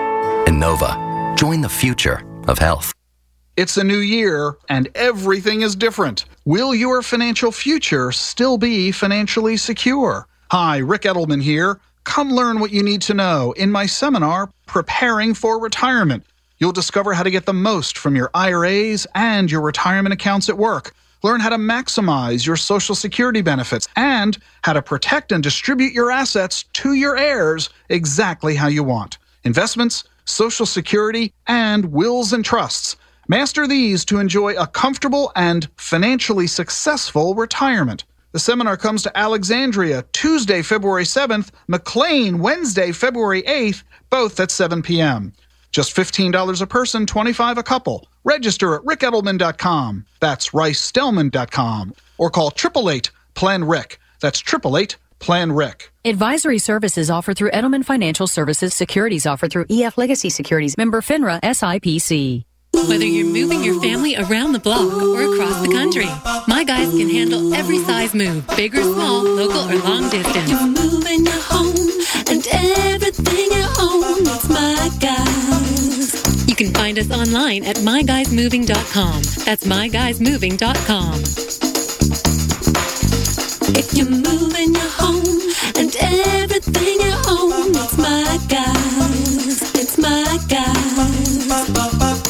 [SPEAKER 28] Innova. Join the future of health.
[SPEAKER 2] It's a new year, and everything is different. Will your financial future still be financially secure? Hi, Rick Edelman here. Come learn what you need to know in my seminar, Preparing for Retirement. You'll discover how to get the most from your IRAs and your retirement accounts at work. Learn how to maximize your Social Security benefits and how to protect and distribute your assets to your heirs exactly how you want. Investments, Social Security, and wills and trusts. Master these to enjoy a comfortable and financially successful retirement. The seminar comes to Alexandria Tuesday, February 7th, McLean Wednesday, February 8th, both at 7 p.m. Just $15 a person, $25 a couple. Register at rickedelman.com. That's ricedelman.com. Or call 888-PLAN-RIC. That's 888-PLAN-RIC.
[SPEAKER 12] Advisory services offered through Edelman Financial Services. Securities offered through EF Legacy Securities. Member FINRA SIPC.
[SPEAKER 13] Whether you're moving your family around the block or across the country, My Guys can handle every size move, big or small, local or long distance.
[SPEAKER 14] You're moving your home and everything you own. It's My Guys.
[SPEAKER 13] You can find us online at myguysmoving.com. That's myguysmoving.com.
[SPEAKER 14] If you're moving your home and everything you own, it's My Guys. It's My Guys.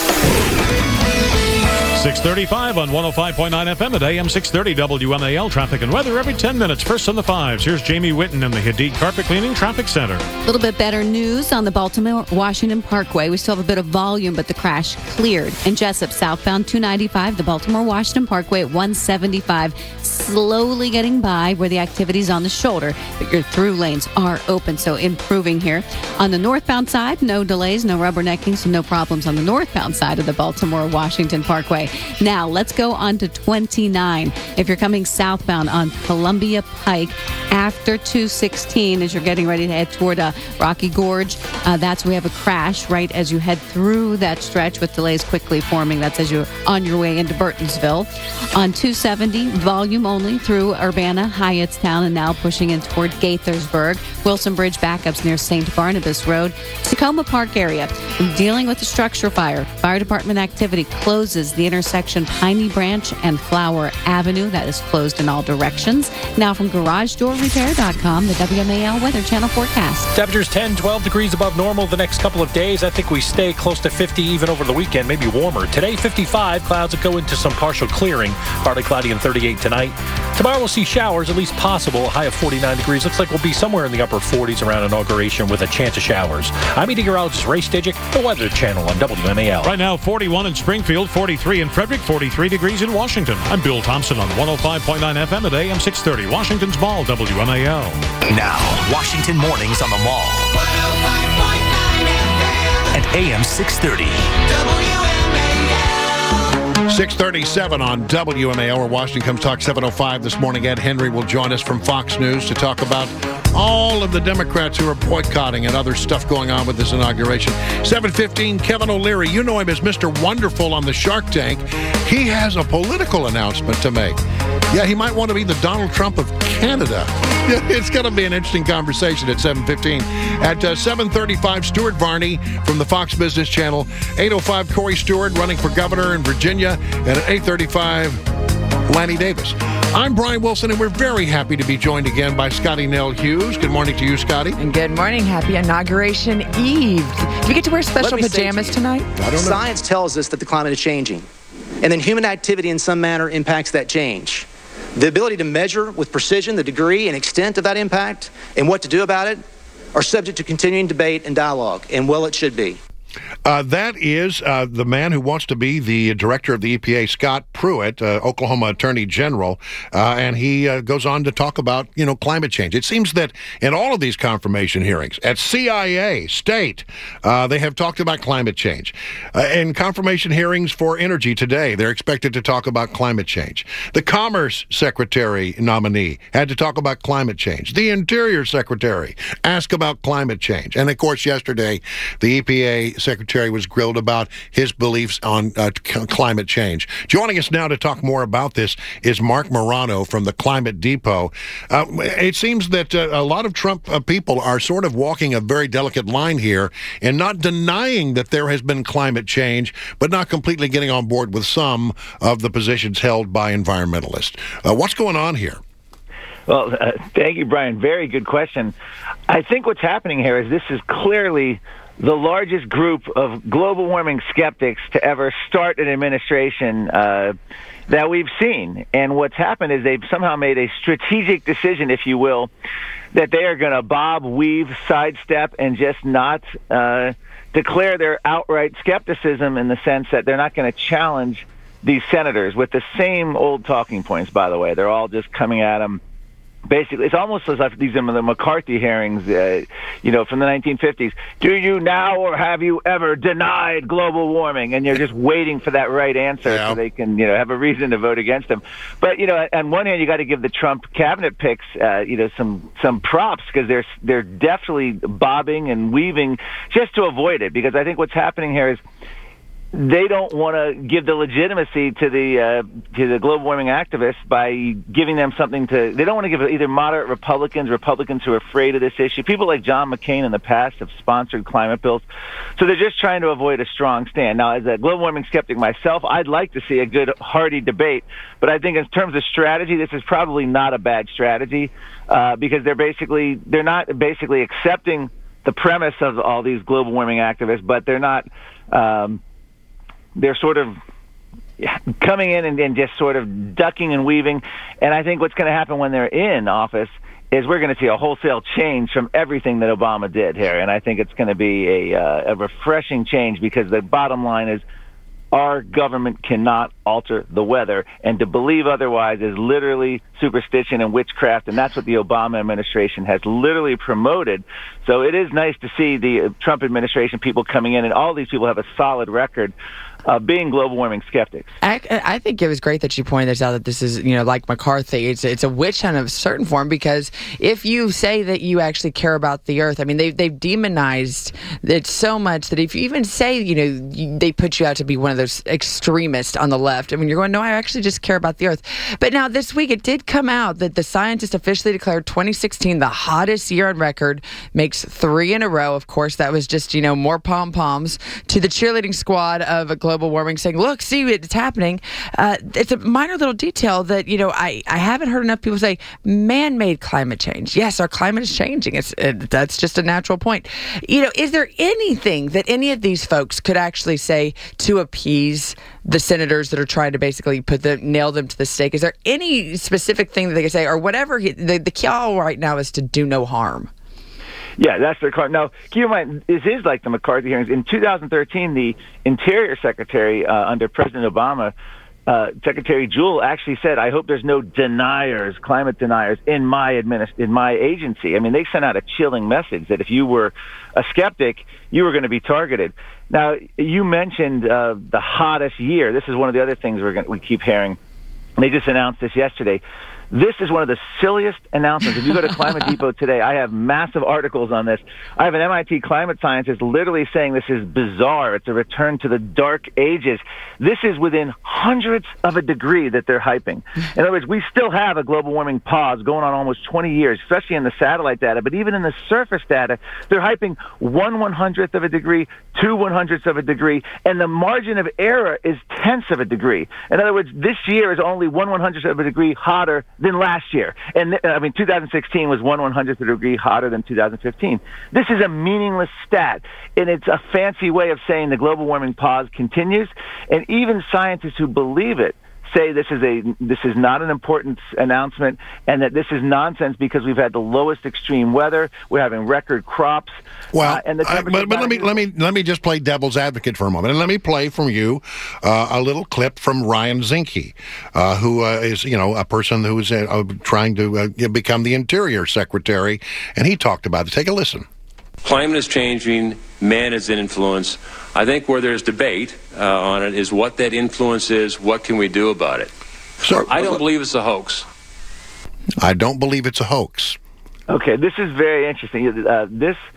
[SPEAKER 4] 6:35 on 105.9 FM at AM 630 WMAL. Traffic and weather every 10 minutes. First on the fives. Here's Jamie Whitten in the Hadid Carpet Cleaning Traffic Center.
[SPEAKER 15] A little bit better news on the Baltimore-Washington Parkway. We still have a bit of volume, but the crash cleared. In Jessup, southbound 295, the Baltimore-Washington Parkway at 175. Slowly getting by where the activity's on the shoulder, but your through lanes are open, so improving here. On the northbound side, no delays, no rubbernecking, so no problems on the northbound side of the Baltimore-Washington Parkway. Now, let's go on to 29. If you're coming southbound on Columbia Pike after 216, as you're getting ready to head toward Rocky Gorge, that's where we have a crash right as you head through that stretch with delays quickly forming. That's as you're on your way into Burtonsville. On 270, volume only through Urbana, Hyattstown, and now pushing in toward Gaithersburg. Wilson Bridge backups near St. Barnabas Road. Tacoma Park area. Dealing with the structure fire. Fire department activity closes the intersection Piney Branch and Flower Avenue. That is closed in all directions. Now from GarageDoorRepair.com, the WMAL Weather Channel forecast.
[SPEAKER 16] Temperatures 10, 12 degrees above normal the next couple of days. I think we stay close to 50 even over the weekend, maybe warmer. Today, 55. Clouds that go into some partial clearing. Partly cloudy and 38 tonight. Tomorrow we'll see showers, at least possible. A high of 49 degrees. Looks like we'll be somewhere in the upper 40s around inauguration with a chance of showers. I'm meteorologist Ray Stidgick, the Weather Channel on WMAL.
[SPEAKER 4] Right now, 41 in Springfield, 43 in Frederick, 43 degrees in Washington. I'm Bill Thompson on 105.9 FM at AM 630. Washington's Mall, WMAL.
[SPEAKER 3] Now, Washington Mornings on the Mall. 105.9 FM. At AM 630.
[SPEAKER 1] WMAL. 6:37 on WMAL, where Washington Comes Talk 7:05 this morning. Ed Henry will join us from Fox News to talk about all of the Democrats who are boycotting and other stuff going on with this inauguration. 7:15, Kevin O'Leary. You know him as Mr. Wonderful on the Shark Tank. He has a political announcement to make. Yeah, he might want to be the Donald Trump of Canada. It's going to be an interesting conversation at 7:15. At 7:35, Stuart Varney from the Fox Business Channel. 8:05, Corey Stewart running for governor in Virginia. And at 8:35, Lanny Davis. I'm Brian Wilson, and we're very happy to be joined again by Scotty Nell Hughes. Good morning to you, Scotty.
[SPEAKER 17] And good morning. Happy Inauguration Eve. Do we get to wear special pajamas tonight?
[SPEAKER 1] I don't know.
[SPEAKER 18] Science tells us that the climate is changing, and then human activity in some manner impacts that change. The ability to measure with precision the degree and extent of that impact and what to do about it are subject to continuing debate and dialogue, and well, it should be.
[SPEAKER 1] That is the man who wants to be the director of the EPA, Scott Pruitt, Oklahoma Attorney General, and he goes on to talk about, climate change. It seems that in all of these confirmation hearings, at CIA, state, they have talked about climate change. In confirmation hearings for energy today, they're expected to talk about climate change. The Commerce Secretary nominee had to talk about climate change. The Interior Secretary asked about climate change. And, of course, yesterday, the EPA secretary was grilled about his beliefs on climate change. Joining us now to talk more about this is Mark Morano from the Climate Depot. It seems that a lot of Trump people are sort of walking a very delicate line here and not denying that there has been climate change, but not completely getting on board with some of the positions held by environmentalists. What's going on here?
[SPEAKER 5] Well, thank you, Brian. Very good question. I think what's happening here is this is clearly the largest group of global warming skeptics to ever start an administration that we've seen. And what's happened is they've somehow made a strategic decision, if you will, that they are going to bob, weave, sidestep, and just not declare their outright skepticism in the sense that they're not going to challenge these senators with the same old talking points, by the way. They're all just coming at them. Basically, it's almost as if these are the McCarthy hearings, from the 1950s. Do you now or have you ever denied global warming? And you're just waiting for that right answer so they can, have a reason to vote against them. But, on one hand, you got to give the Trump cabinet picks, some props because they're definitely bobbing and weaving just to avoid it. Because I think what's happening here is they don't want to give the legitimacy to the global warming activists by giving them something to. They don't want to give either moderate Republicans who are afraid of this issue. People like John McCain in the past have sponsored climate bills, so they're just trying to avoid a strong stand. Now, as a global warming skeptic myself, I'd like to see a good, hearty debate, but I think in terms of strategy, this is probably not a bad strategy because they're not basically accepting the premise of all these global warming activists, but they're not. They're sort of coming in and just sort of ducking and weaving. And I think what's going to happen when they're in office is we're going to see a wholesale change from everything that Obama did here. And I think it's going to be a refreshing change because the bottom line is our government cannot alter the weather. And to believe otherwise is literally superstition and witchcraft. And that's what the Obama administration has literally promoted. So it is nice to see the Trump administration people coming in, and all these people have a solid record being global warming skeptics.
[SPEAKER 17] I think it was great that you pointed this out, that this is, like McCarthy, it's a witch hunt of a certain form, because if you say that you actually care about the earth, I mean, they've demonized it so much that if you even say, they put you out to be one of those extremists on the left, I mean, you're going, no, I actually just care about the earth. But now this week it did come out that the scientists officially declared 2016 the hottest year on record, makes 3 in a row. Of course, that was just, more pom-poms to the cheerleading squad of a global warming, saying, look, see, it's happening. It's a minor little detail that, I haven't heard enough people say man-made climate change. Yes, our climate is changing. That's just a natural point. Is there anything that any of these folks could actually say to appease the senators that are trying to basically nail them to the stake? Is there any specific thing that they could say, or whatever? The call right now is to do no harm.
[SPEAKER 5] Yeah, that's their card. Now, keep in mind, this is like the McCarthy hearings. In 2013, the Interior Secretary under President Obama, Secretary Jewell, actually said, I hope there's no deniers, climate deniers, in my agency. I mean, they sent out a chilling message that if you were a skeptic, you were going to be targeted. Now, you mentioned the hottest year. This is one of the other things we keep hearing. They just announced this yesterday. This is one of the silliest announcements. If you go to Climate Depot today, I have massive articles on this. I have an MIT climate scientist literally saying this is bizarre. It's a return to the dark ages. This is within hundredths of a degree that they're hyping. In other words, we still have a global warming pause going on almost 20 years, especially in the satellite data. But even in the surface data, they're hyping 1/100th of a degree, 2/100ths of a degree, and the margin of error is tenths of a degree. In other words, this year is only 1/100th of a degree hotter than last year. And 2016 was 1/100th of a degree hotter than 2015. This is a meaningless stat, and it's a fancy way of saying the global warming pause continues. And even scientists who believe it say this is not an important announcement, and that this is nonsense because we've had the lowest extreme weather. We're having record crops.
[SPEAKER 1] Well, but let me just play devil's advocate for a moment, and let me play from you a little clip from Ryan Zinke, who is a person who's trying to become the Interior Secretary, and he talked about it. Take a listen.
[SPEAKER 19] Climate is changing. Man is in influence. I think where there's debate on it is what that influence is. What can we do about it? So, I don't believe it's a hoax.
[SPEAKER 1] I don't believe it's a hoax.
[SPEAKER 5] Okay, this is very interesting. This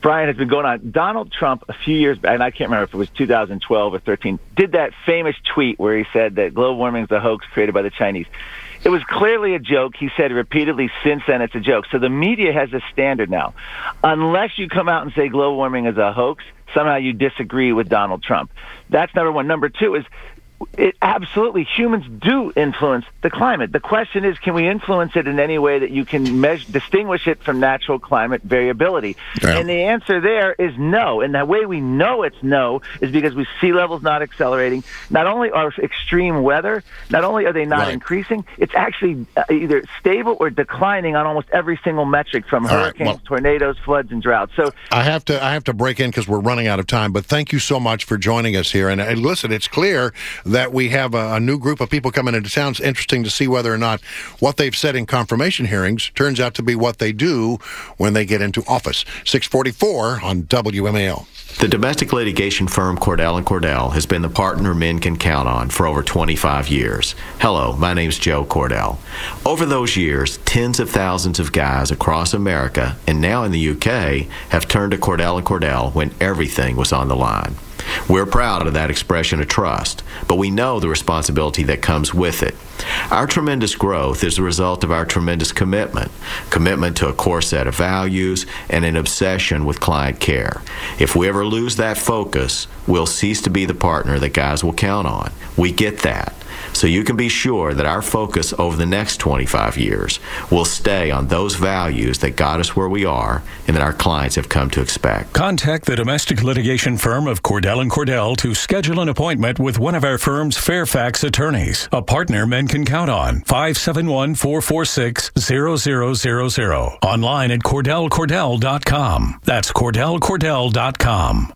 [SPEAKER 5] Brian, has been going on. Donald Trump, a few years back, and I can't remember if it was 2012 or 13, did that famous tweet where he said that global warming is a hoax created by the Chinese. It was clearly a joke. He said repeatedly since then it's a joke. So the media has a standard now. Unless you come out and say global warming is a hoax, somehow you disagree with Donald Trump. That's number one. Number two is, absolutely, humans do influence the climate. The question is, can we influence it in any way that you can distinguish it from natural climate variability? Yeah. And the answer there is no. And the way we know it's no is because we sea levels not accelerating. Not only are extreme weather, not only are they not increasing, it's actually either stable or declining on almost every single metric, from hurricanes, tornadoes, floods, and droughts. So
[SPEAKER 1] I have to break in because we're running out of time. But thank you so much for joining us here. And listen, it's clear that we have a new group of people coming into town. It's interesting to see whether or not what they've said in confirmation hearings turns out to be what they do when they get into office. 644 on WMAL.
[SPEAKER 28] The domestic litigation firm Cordell & Cordell has been the partner men can count on for over 25 years. Hello, my name's Joe Cordell. Over those years, tens of thousands of guys across America and now in the UK have turned to Cordell & Cordell when everything was on the line. We're proud of that expression of trust, but we know the responsibility that comes with it. Our tremendous growth is the result of our tremendous commitment to a core set of values, and an obsession with client care. If we ever lose that focus, we'll cease to be the partner that guys will count on. We get that. So you can be sure that our focus over the next 25 years will stay on those values that got us where we are and that our clients have come to expect.
[SPEAKER 6] Contact the domestic litigation firm of Cordell & Cordell to schedule an appointment with one of our firm's Fairfax attorneys, a partner men can count on. 571-446-0000. Online at CordellCordell.com. That's CordellCordell.com.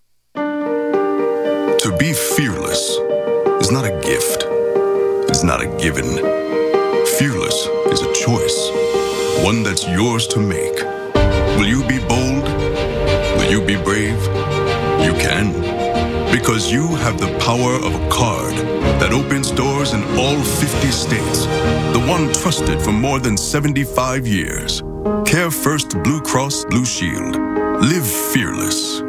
[SPEAKER 20] To be fearless is not a gift. It's not a given. Fearless is a choice, one that's yours to make. Will you be bold? Will you be brave? You can, because you have the power of a card that opens doors in all 50 states, the one trusted for more than 75 years. Care First Blue Cross Blue Shield. Live fearless.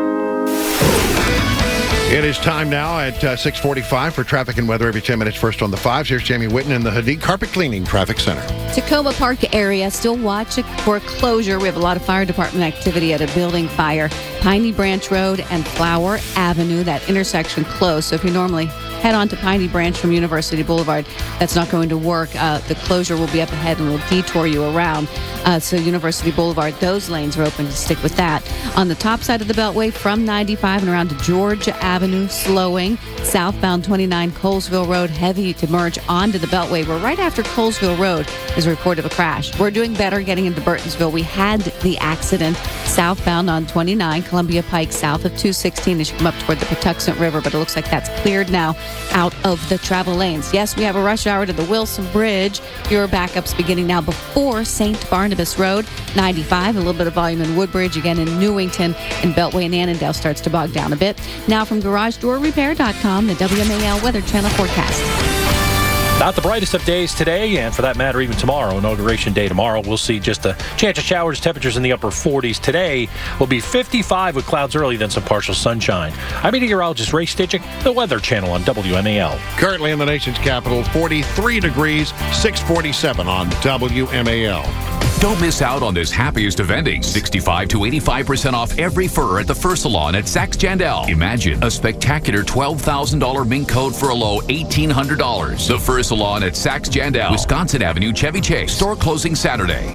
[SPEAKER 1] It is time now at 6:45 for traffic and weather every 10 minutes. First on the fives, here's Jamie Whitten in the Hadid Carpet Cleaning Traffic Center.
[SPEAKER 15] Tacoma Park area, still watch for closure. We have a lot of fire department activity at a building fire. Piney Branch Road and Flower Avenue, that intersection closed. So if you normally head on to Piney Branch from University Boulevard, that's not going to work. The closure will be up ahead and will detour you around. So University Boulevard, those lanes are open to stick with that. On the top side of the Beltway from 95 and around to Georgia Avenue, slowing. Southbound 29 Colesville Road, heavy to merge onto the Beltway. We're right after Colesville Road is a report of a crash. We're doing better getting into Burtonsville. We had the accident southbound on 29, Columbia Pike, south of 216 as you come up toward the Patuxent River, but it looks like that's cleared now out of the travel lanes. Yes, we have a rush hour to the Wilson Bridge. Your backups beginning now before St. Barnabas Road. 95, a little bit of volume in Woodbridge, again in Newington, and Beltway and Annandale starts to bog down a bit. Now from GarageDoorRepair.com, the WMAL Weather Channel forecast.
[SPEAKER 16] Not the brightest of days today, and for that matter, even tomorrow, Inauguration Day tomorrow, we'll see just a chance of showers, temperatures in the upper 40s. Today will be 55 with clouds early, then some partial sunshine. I'm meteorologist Ray Stitchick, the Weather Channel on WMAL.
[SPEAKER 1] Currently in the nation's capital, 43 degrees, 647 on WMAL.
[SPEAKER 21] Don't miss out on this happiest of endings. 65 to 85% off every fur at the Fur Salon at Saks Jandel. Imagine a spectacular $12,000 mink coat for a low $1,800. The Fur Salon at Saks Jandel, Wisconsin Avenue, Chevy Chase. Store closing Saturday.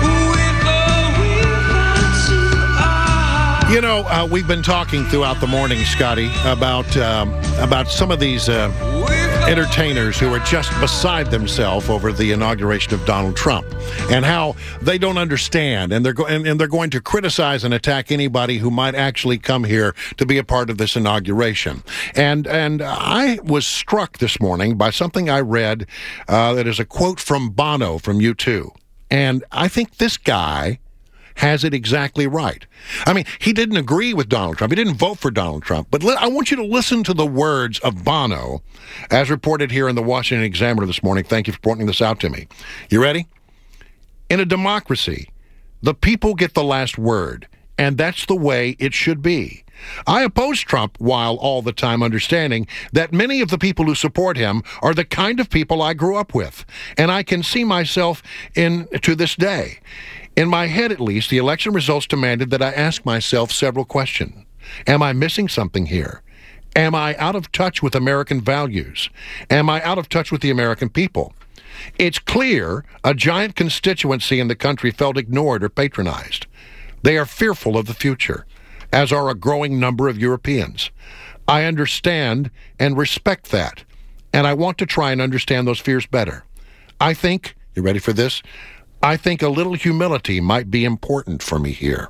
[SPEAKER 1] You know, we've been talking throughout the morning, Scotty, about some of these entertainers who are just beside themselves over the inauguration of Donald Trump, and how they don't understand, and they're going to criticize and attack anybody who might actually come here to be a part of this inauguration. And I was struck this morning by something I read that is a quote from Bono from U2, and I think this guy has it exactly right. I mean, he didn't agree with Donald Trump. He didn't vote for Donald Trump. But I want you to listen to the words of Bono as reported here in the Washington Examiner this morning. Thank you for pointing this out to me. You ready? In a democracy, the people get the last word. and that's the way it should be. I oppose Trump while all the time understanding that many of the people who support him are the kind of people I grew up with, and I can see myself in to this day. In my head, at least, the election results demanded that I ask myself several questions. Am I missing something here? Am I out of touch with American values? Am I out of touch with the American people? It's clear a giant constituency in the country felt ignored or patronized. They are fearful of the future, as are a growing number of Europeans. I understand and respect that, and I want to try and understand those fears better. I think, you ready for this? I think a little humility might be important for me here.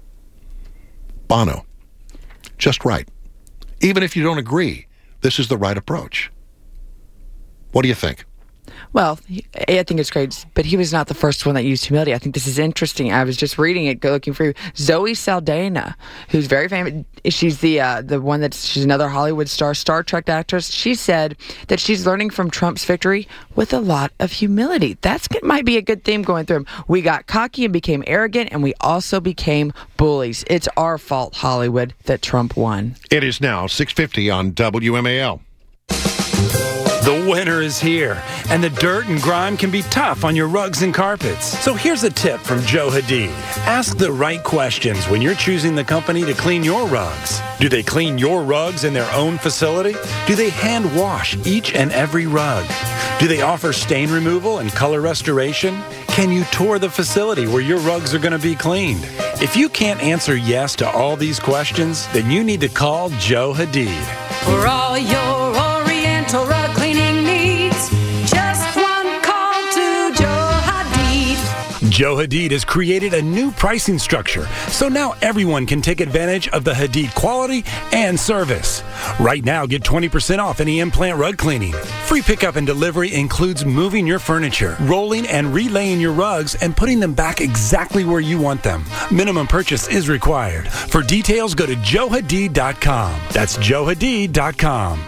[SPEAKER 1] Bono. Just right. Even if you don't agree, this is the right approach. What do you think?
[SPEAKER 17] Well, I think it's great, but he was not the first one that used humility. I think this is interesting. I was just reading it, looking for you. Zoe Saldana, who's very famous. She's the one she's another Hollywood star, Star Trek actress. She said that she's learning from Trump's victory with a lot of humility. That might be a good theme going through him. We got cocky and became arrogant, and we also became bullies. It's our fault, Hollywood, that Trump won.
[SPEAKER 1] It is now 6:50 on WMAL.
[SPEAKER 7] The winter is here, and the dirt and grime can be tough on your rugs and carpets. So here's a tip from Joe Hadid. Ask the right questions when you're choosing the company to clean your rugs. Do they clean your rugs in their own facility? Do they hand wash each and every rug? Do they offer stain removal and color restoration? Can you tour the facility where your rugs are going to be cleaned? If you can't answer yes to all these questions, then you need to call Joe Hadid.
[SPEAKER 14] For all your Oriental rug cleaning needs, just one call to Joe Hadid.
[SPEAKER 7] Joe Hadid has created a new pricing structure, so now everyone can take advantage of the Hadid quality and service. Right now, get 20% off any implant rug cleaning. Free pickup and delivery includes moving your furniture, rolling and relaying your rugs, and putting them back exactly where you want them. Minimum purchase is required. For details, go to joehadid.com. That's joehadid.com.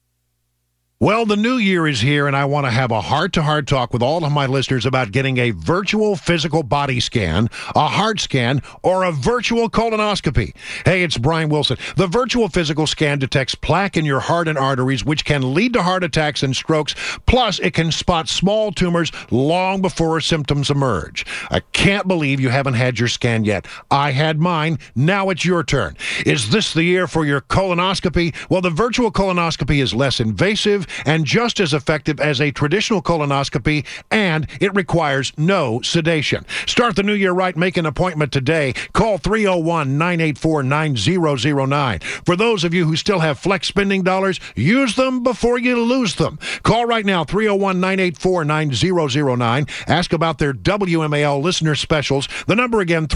[SPEAKER 1] Well, the new year is here, and I want to have a heart-to-heart talk with all of my listeners about getting a virtual physical body scan, a heart scan, or a virtual colonoscopy. Hey, it's Brian Wilson. The virtual physical scan detects plaque in your heart and arteries, which can lead to heart attacks and strokes. Plus, it can spot small tumors long before symptoms emerge. I can't believe you haven't had your scan yet. I had mine. Now it's your turn. Is this the year for your colonoscopy? Well, the virtual colonoscopy is less invasive and just as effective as a traditional colonoscopy, and it requires no sedation. Start the new year right. Make an appointment today. Call 301-984-9009. For those of you who still have flex spending dollars, use them before you lose them. Call right now, 301-984-9009. Ask about their WMAL listener specials. The number again,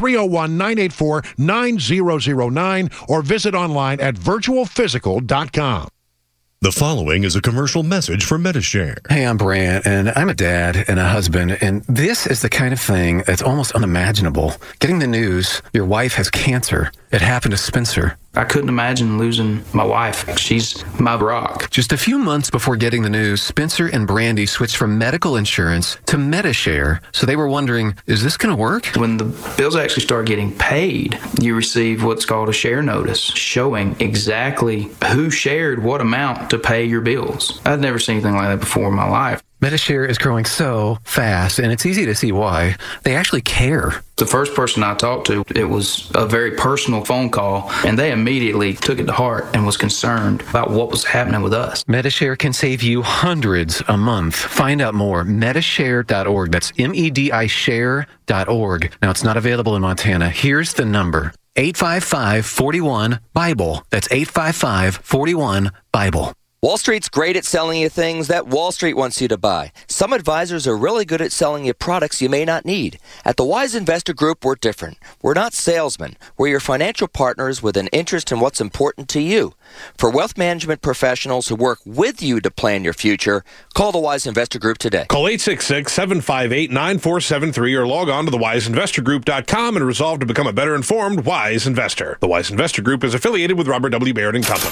[SPEAKER 1] 301-984-9009, or visit online at virtualphysical.com.
[SPEAKER 8] The following is a commercial message for Medi-Share.
[SPEAKER 9] Hey, I'm Brant, and I'm a dad and a husband, and this is the kind of thing that's almost unimaginable. Getting the news, your wife has cancer. It happened to Spencer.
[SPEAKER 22] I couldn't imagine losing my wife. She's my rock.
[SPEAKER 9] Just a few months before getting the news, Spencer and Brandy switched from medical insurance to Medi-Share. So they were wondering, is this going to work?
[SPEAKER 22] When the bills actually start getting paid, you receive what's called a share notice showing exactly who shared what amount to pay your bills. I'd never seen anything like that before in my life.
[SPEAKER 9] Medi-Share is growing so fast, and it's easy to see why. They actually care.
[SPEAKER 22] The first person I talked to, it was a very personal phone call, and they immediately took it to heart and was concerned about what was happening with us.
[SPEAKER 9] Medi-Share can save you hundreds a month. Find out more, Medishare.org. That's MEDIShare.org. Now, it's not available in Montana. Here's the number, 855-41-BIBLE. That's 855-41-BIBLE.
[SPEAKER 23] Wall Street's great at selling you things that Wall Street wants you to buy. Some advisors are really good at selling you products you may not need. At the Wise Investor Group, we're different. We're not salesmen. We're your financial partners with an interest in what's important to you. For wealth management professionals who work with you to plan your future, call the Wise Investor Group today.
[SPEAKER 24] Call 866-758-9473 or log on to thewiseinvestorgroup.com and resolve to become a better informed Wise Investor. The Wise Investor Group is affiliated with Robert W. Baird & Company.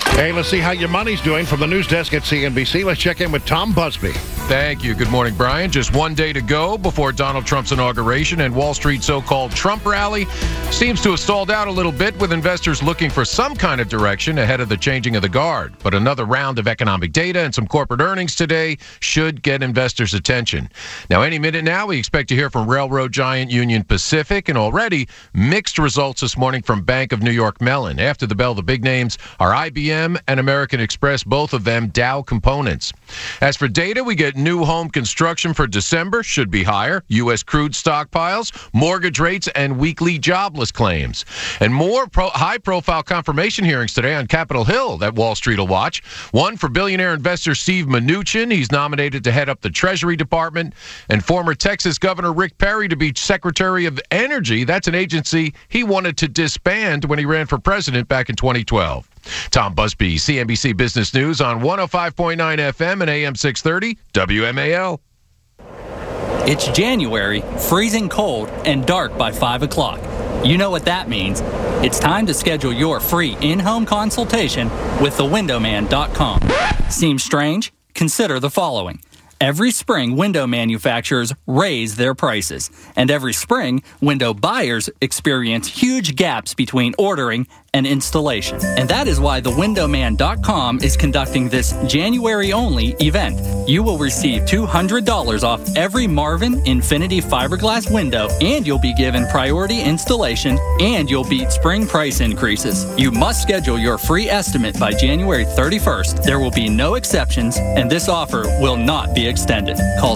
[SPEAKER 1] Hey, let's see how your money's doing from the news desk at CNBC. Let's check in with Tom Busby.
[SPEAKER 2] Thank you. Good morning, Brian. Just one day to go before Donald Trump's inauguration, and Wall Street's so-called Trump rally seems to have stalled out a little bit, with investors looking for some kind of direction ahead of the changing of the guard. But another round of economic data and some corporate earnings today should get investors' attention. Now, any minute now, we expect to hear from railroad giant Union Pacific, and already mixed results this morning from Bank of New York Mellon. After the bell, the big names are IBM and American Express, both of them Dow components. As for data, we get new home construction for December should be higher, U.S. crude stockpiles, mortgage rates, and weekly jobless claims. And more high-profile confirmation hearings today on Capitol Hill that Wall Street will watch. One for billionaire investor Steve Mnuchin. He's nominated to head up the Treasury Department. And former Texas Governor Rick Perry to be Secretary of Energy. That's an agency he wanted to disband when he ran for president back in 2012. Tom Busby, CNBC Business News on 105.9 FM and AM 630 WMAL.
[SPEAKER 10] It's January, freezing cold, and dark by 5 o'clock. You know what that means. It's time to schedule your free in-home consultation with thewindowman.com. Seems strange? Consider the following. Every spring, window manufacturers raise their prices. And every spring, window buyers experience huge gaps between ordering and installation. And that is why thewindowman.com is conducting this January-only event. You will receive $200 off every Marvin Infinity fiberglass window, and you'll be given priority installation, and you'll beat spring price increases. You must schedule your free estimate by January 31st. There will be no exceptions, and this offer will not be extended. Call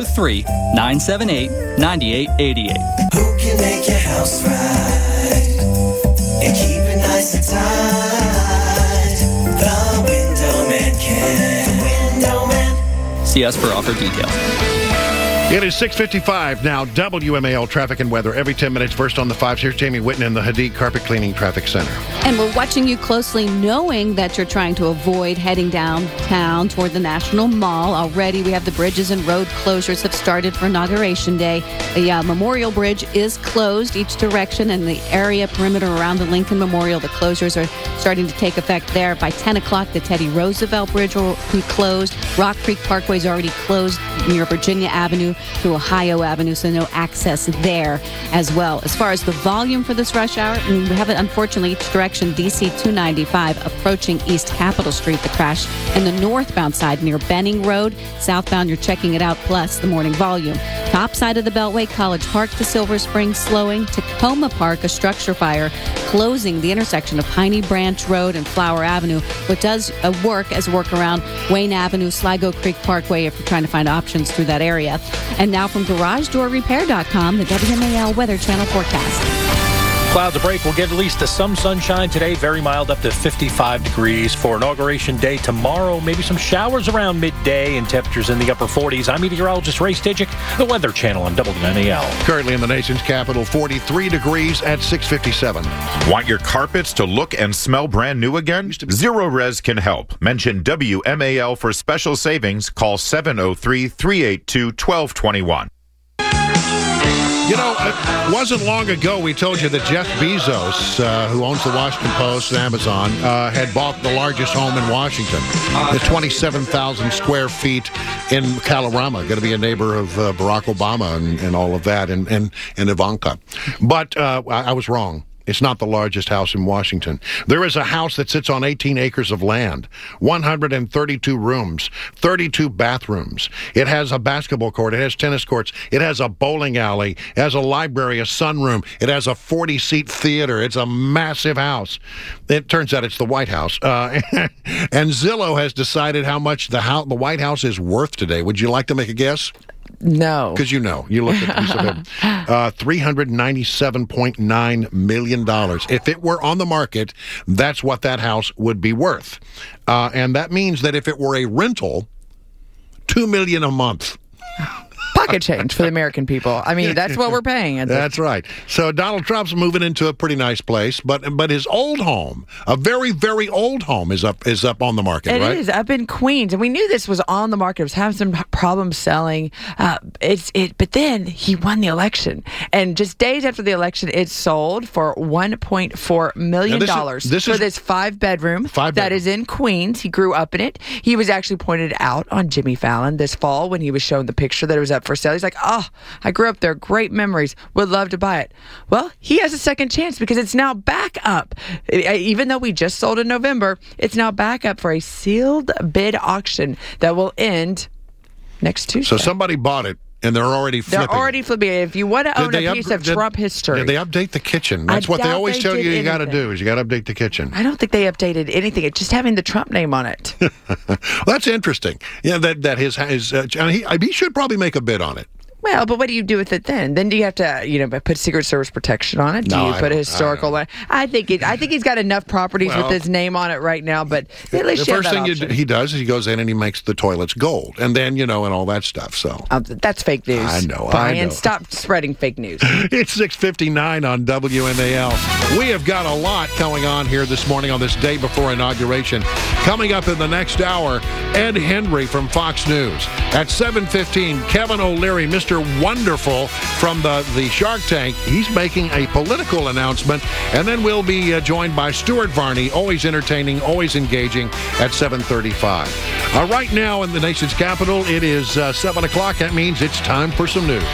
[SPEAKER 10] 703-978-9888.
[SPEAKER 11] Who can make your house right and keep it nice and tight? The Window Man can. The Window Man.
[SPEAKER 10] See us for offer details.
[SPEAKER 1] It is 6:55 now. WMAL traffic and weather every 10 minutes. First on the fives. Here's Jamie Whitten in the Hadid Carpet Cleaning Traffic Center.
[SPEAKER 15] And we're watching you closely, knowing that you're trying to avoid heading downtown toward the National Mall. Already, we have the bridges and road closures have started for Inauguration Day. The Memorial Bridge is closed each direction, and the area perimeter around the Lincoln Memorial, the closures are starting to take effect there. By 10 o'clock, the Teddy Roosevelt Bridge will be closed. Rock Creek Parkway is already closed near Virginia Avenue to Ohio Avenue, so no access there as well. As far as the volume for this rush hour, we have it, unfortunately, each direction. DC 295 approaching East Capitol Street, the crash in the northbound side near Benning Road. Southbound, you're checking it out, plus the morning volume. Top side of the Beltway, College Park to Silver Spring slowing. Tacoma Park, a structure fire closing the intersection of Piney Branch Road and Flower Avenue, but does work as a workaround. Wayne Avenue, Sligo Creek Parkway, if you're trying to find options through that area. And now from GarageDoorRepair.com, the WMAL Weather Channel forecast.
[SPEAKER 16] Clouds a break. We'll get at least some sunshine today. Very mild, up to 55 degrees for Inauguration Day tomorrow. Maybe some showers around midday and temperatures in the upper 40s. I'm meteorologist Ray Stidgick, the Weather Channel on WMAL.
[SPEAKER 1] Currently in the nation's capital, 43 degrees at 6:57.
[SPEAKER 12] Want your carpets to look and smell brand new again? Zero Res can help. Mention WMAL for special savings. Call 703-382-1221.
[SPEAKER 1] You know, it wasn't long ago we told you that Jeff Bezos, who owns the Washington Post and Amazon, had bought the largest home in Washington. It's 27,000 square feet in Kalorama, going to be a neighbor of Barack Obama and all of that, and Ivanka. But I was wrong. It's not the largest house in Washington. There is a house that sits on 18 acres of land, 132 rooms, 32 bathrooms. It has a basketball court. It has tennis courts. It has a bowling alley. It has a library, a sunroom. It has a 40-seat theater. It's a massive house. It turns out it's the White House. And Zillow has decided how much the White House is worth today. Would you like to make a guess?
[SPEAKER 17] No.
[SPEAKER 1] Because you looked at the piece of it. $397.9 million. If it were on the market, that's what that house would be worth. And that means that if it were a rental, $2 million a month.
[SPEAKER 17] pocket change for the American people. I mean, that's what we're paying.
[SPEAKER 1] That's right. So Donald Trump's moving into a pretty nice place, but his old home, a very, very old home, is up on the market, right?
[SPEAKER 17] It is up in Queens, and we knew this was on the market. It was having some problems selling. But then he won the election, and just days after the election, it sold for $1.4 million for this 5-bedroom that is in Queens. He grew up in it. He was actually pointed out on Jimmy Fallon this fall when he was shown the picture that it was up for sale. He's like, "Oh, I grew up there. Great memories. Would love to buy it." Well, he has a second chance because it's now back up. Even though we just sold in November, it's now back up for a sealed bid auction that will end next Tuesday.
[SPEAKER 1] So somebody bought it, and they're already flipping.
[SPEAKER 17] They're already flipping it. If you want to own a piece of Trump history.
[SPEAKER 1] Did they update the kitchen? That's what they always tell you got to do, is you got to update the kitchen.
[SPEAKER 17] I don't think they updated anything. It's just having the Trump name on it.
[SPEAKER 1] Well, that's interesting. Yeah, that he should probably make a bid on it.
[SPEAKER 17] Well, but what do you do with it then? Then do you have to, put Secret Service protection on it? Do you put a historical? I think he's got enough properties with his name on it right now. But at least
[SPEAKER 1] the first thing he does is he goes in and he makes the toilets gold, and then and all that stuff. So
[SPEAKER 17] that's fake news.
[SPEAKER 1] I know.
[SPEAKER 17] Brian, stop spreading fake news.
[SPEAKER 1] It's 6:59 on WMAL. We have got a lot going on here this morning on this day before inauguration. Coming up in the next hour, Ed Henry from Fox News. At 7:15, Kevin O'Leary, Mr. Wonderful from the Shark Tank. He's making a political announcement, and then we'll be joined by Stuart Varney, always entertaining, always engaging, at 7:35. Right now in the nation's capital, it is 7 o'clock. That means it's time for some news.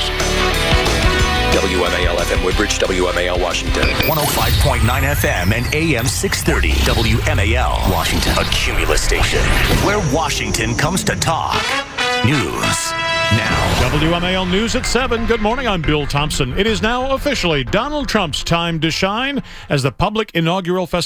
[SPEAKER 3] WMAL FM Woodbridge, WMAL Washington. 105.9 FM and AM 630. WMAL Washington. A Cumulus station where Washington comes to talk. News now.
[SPEAKER 4] WMAL News at 7. Good morning, I'm Bill Thompson. It is now officially Donald Trump's time to shine as the public inaugural festival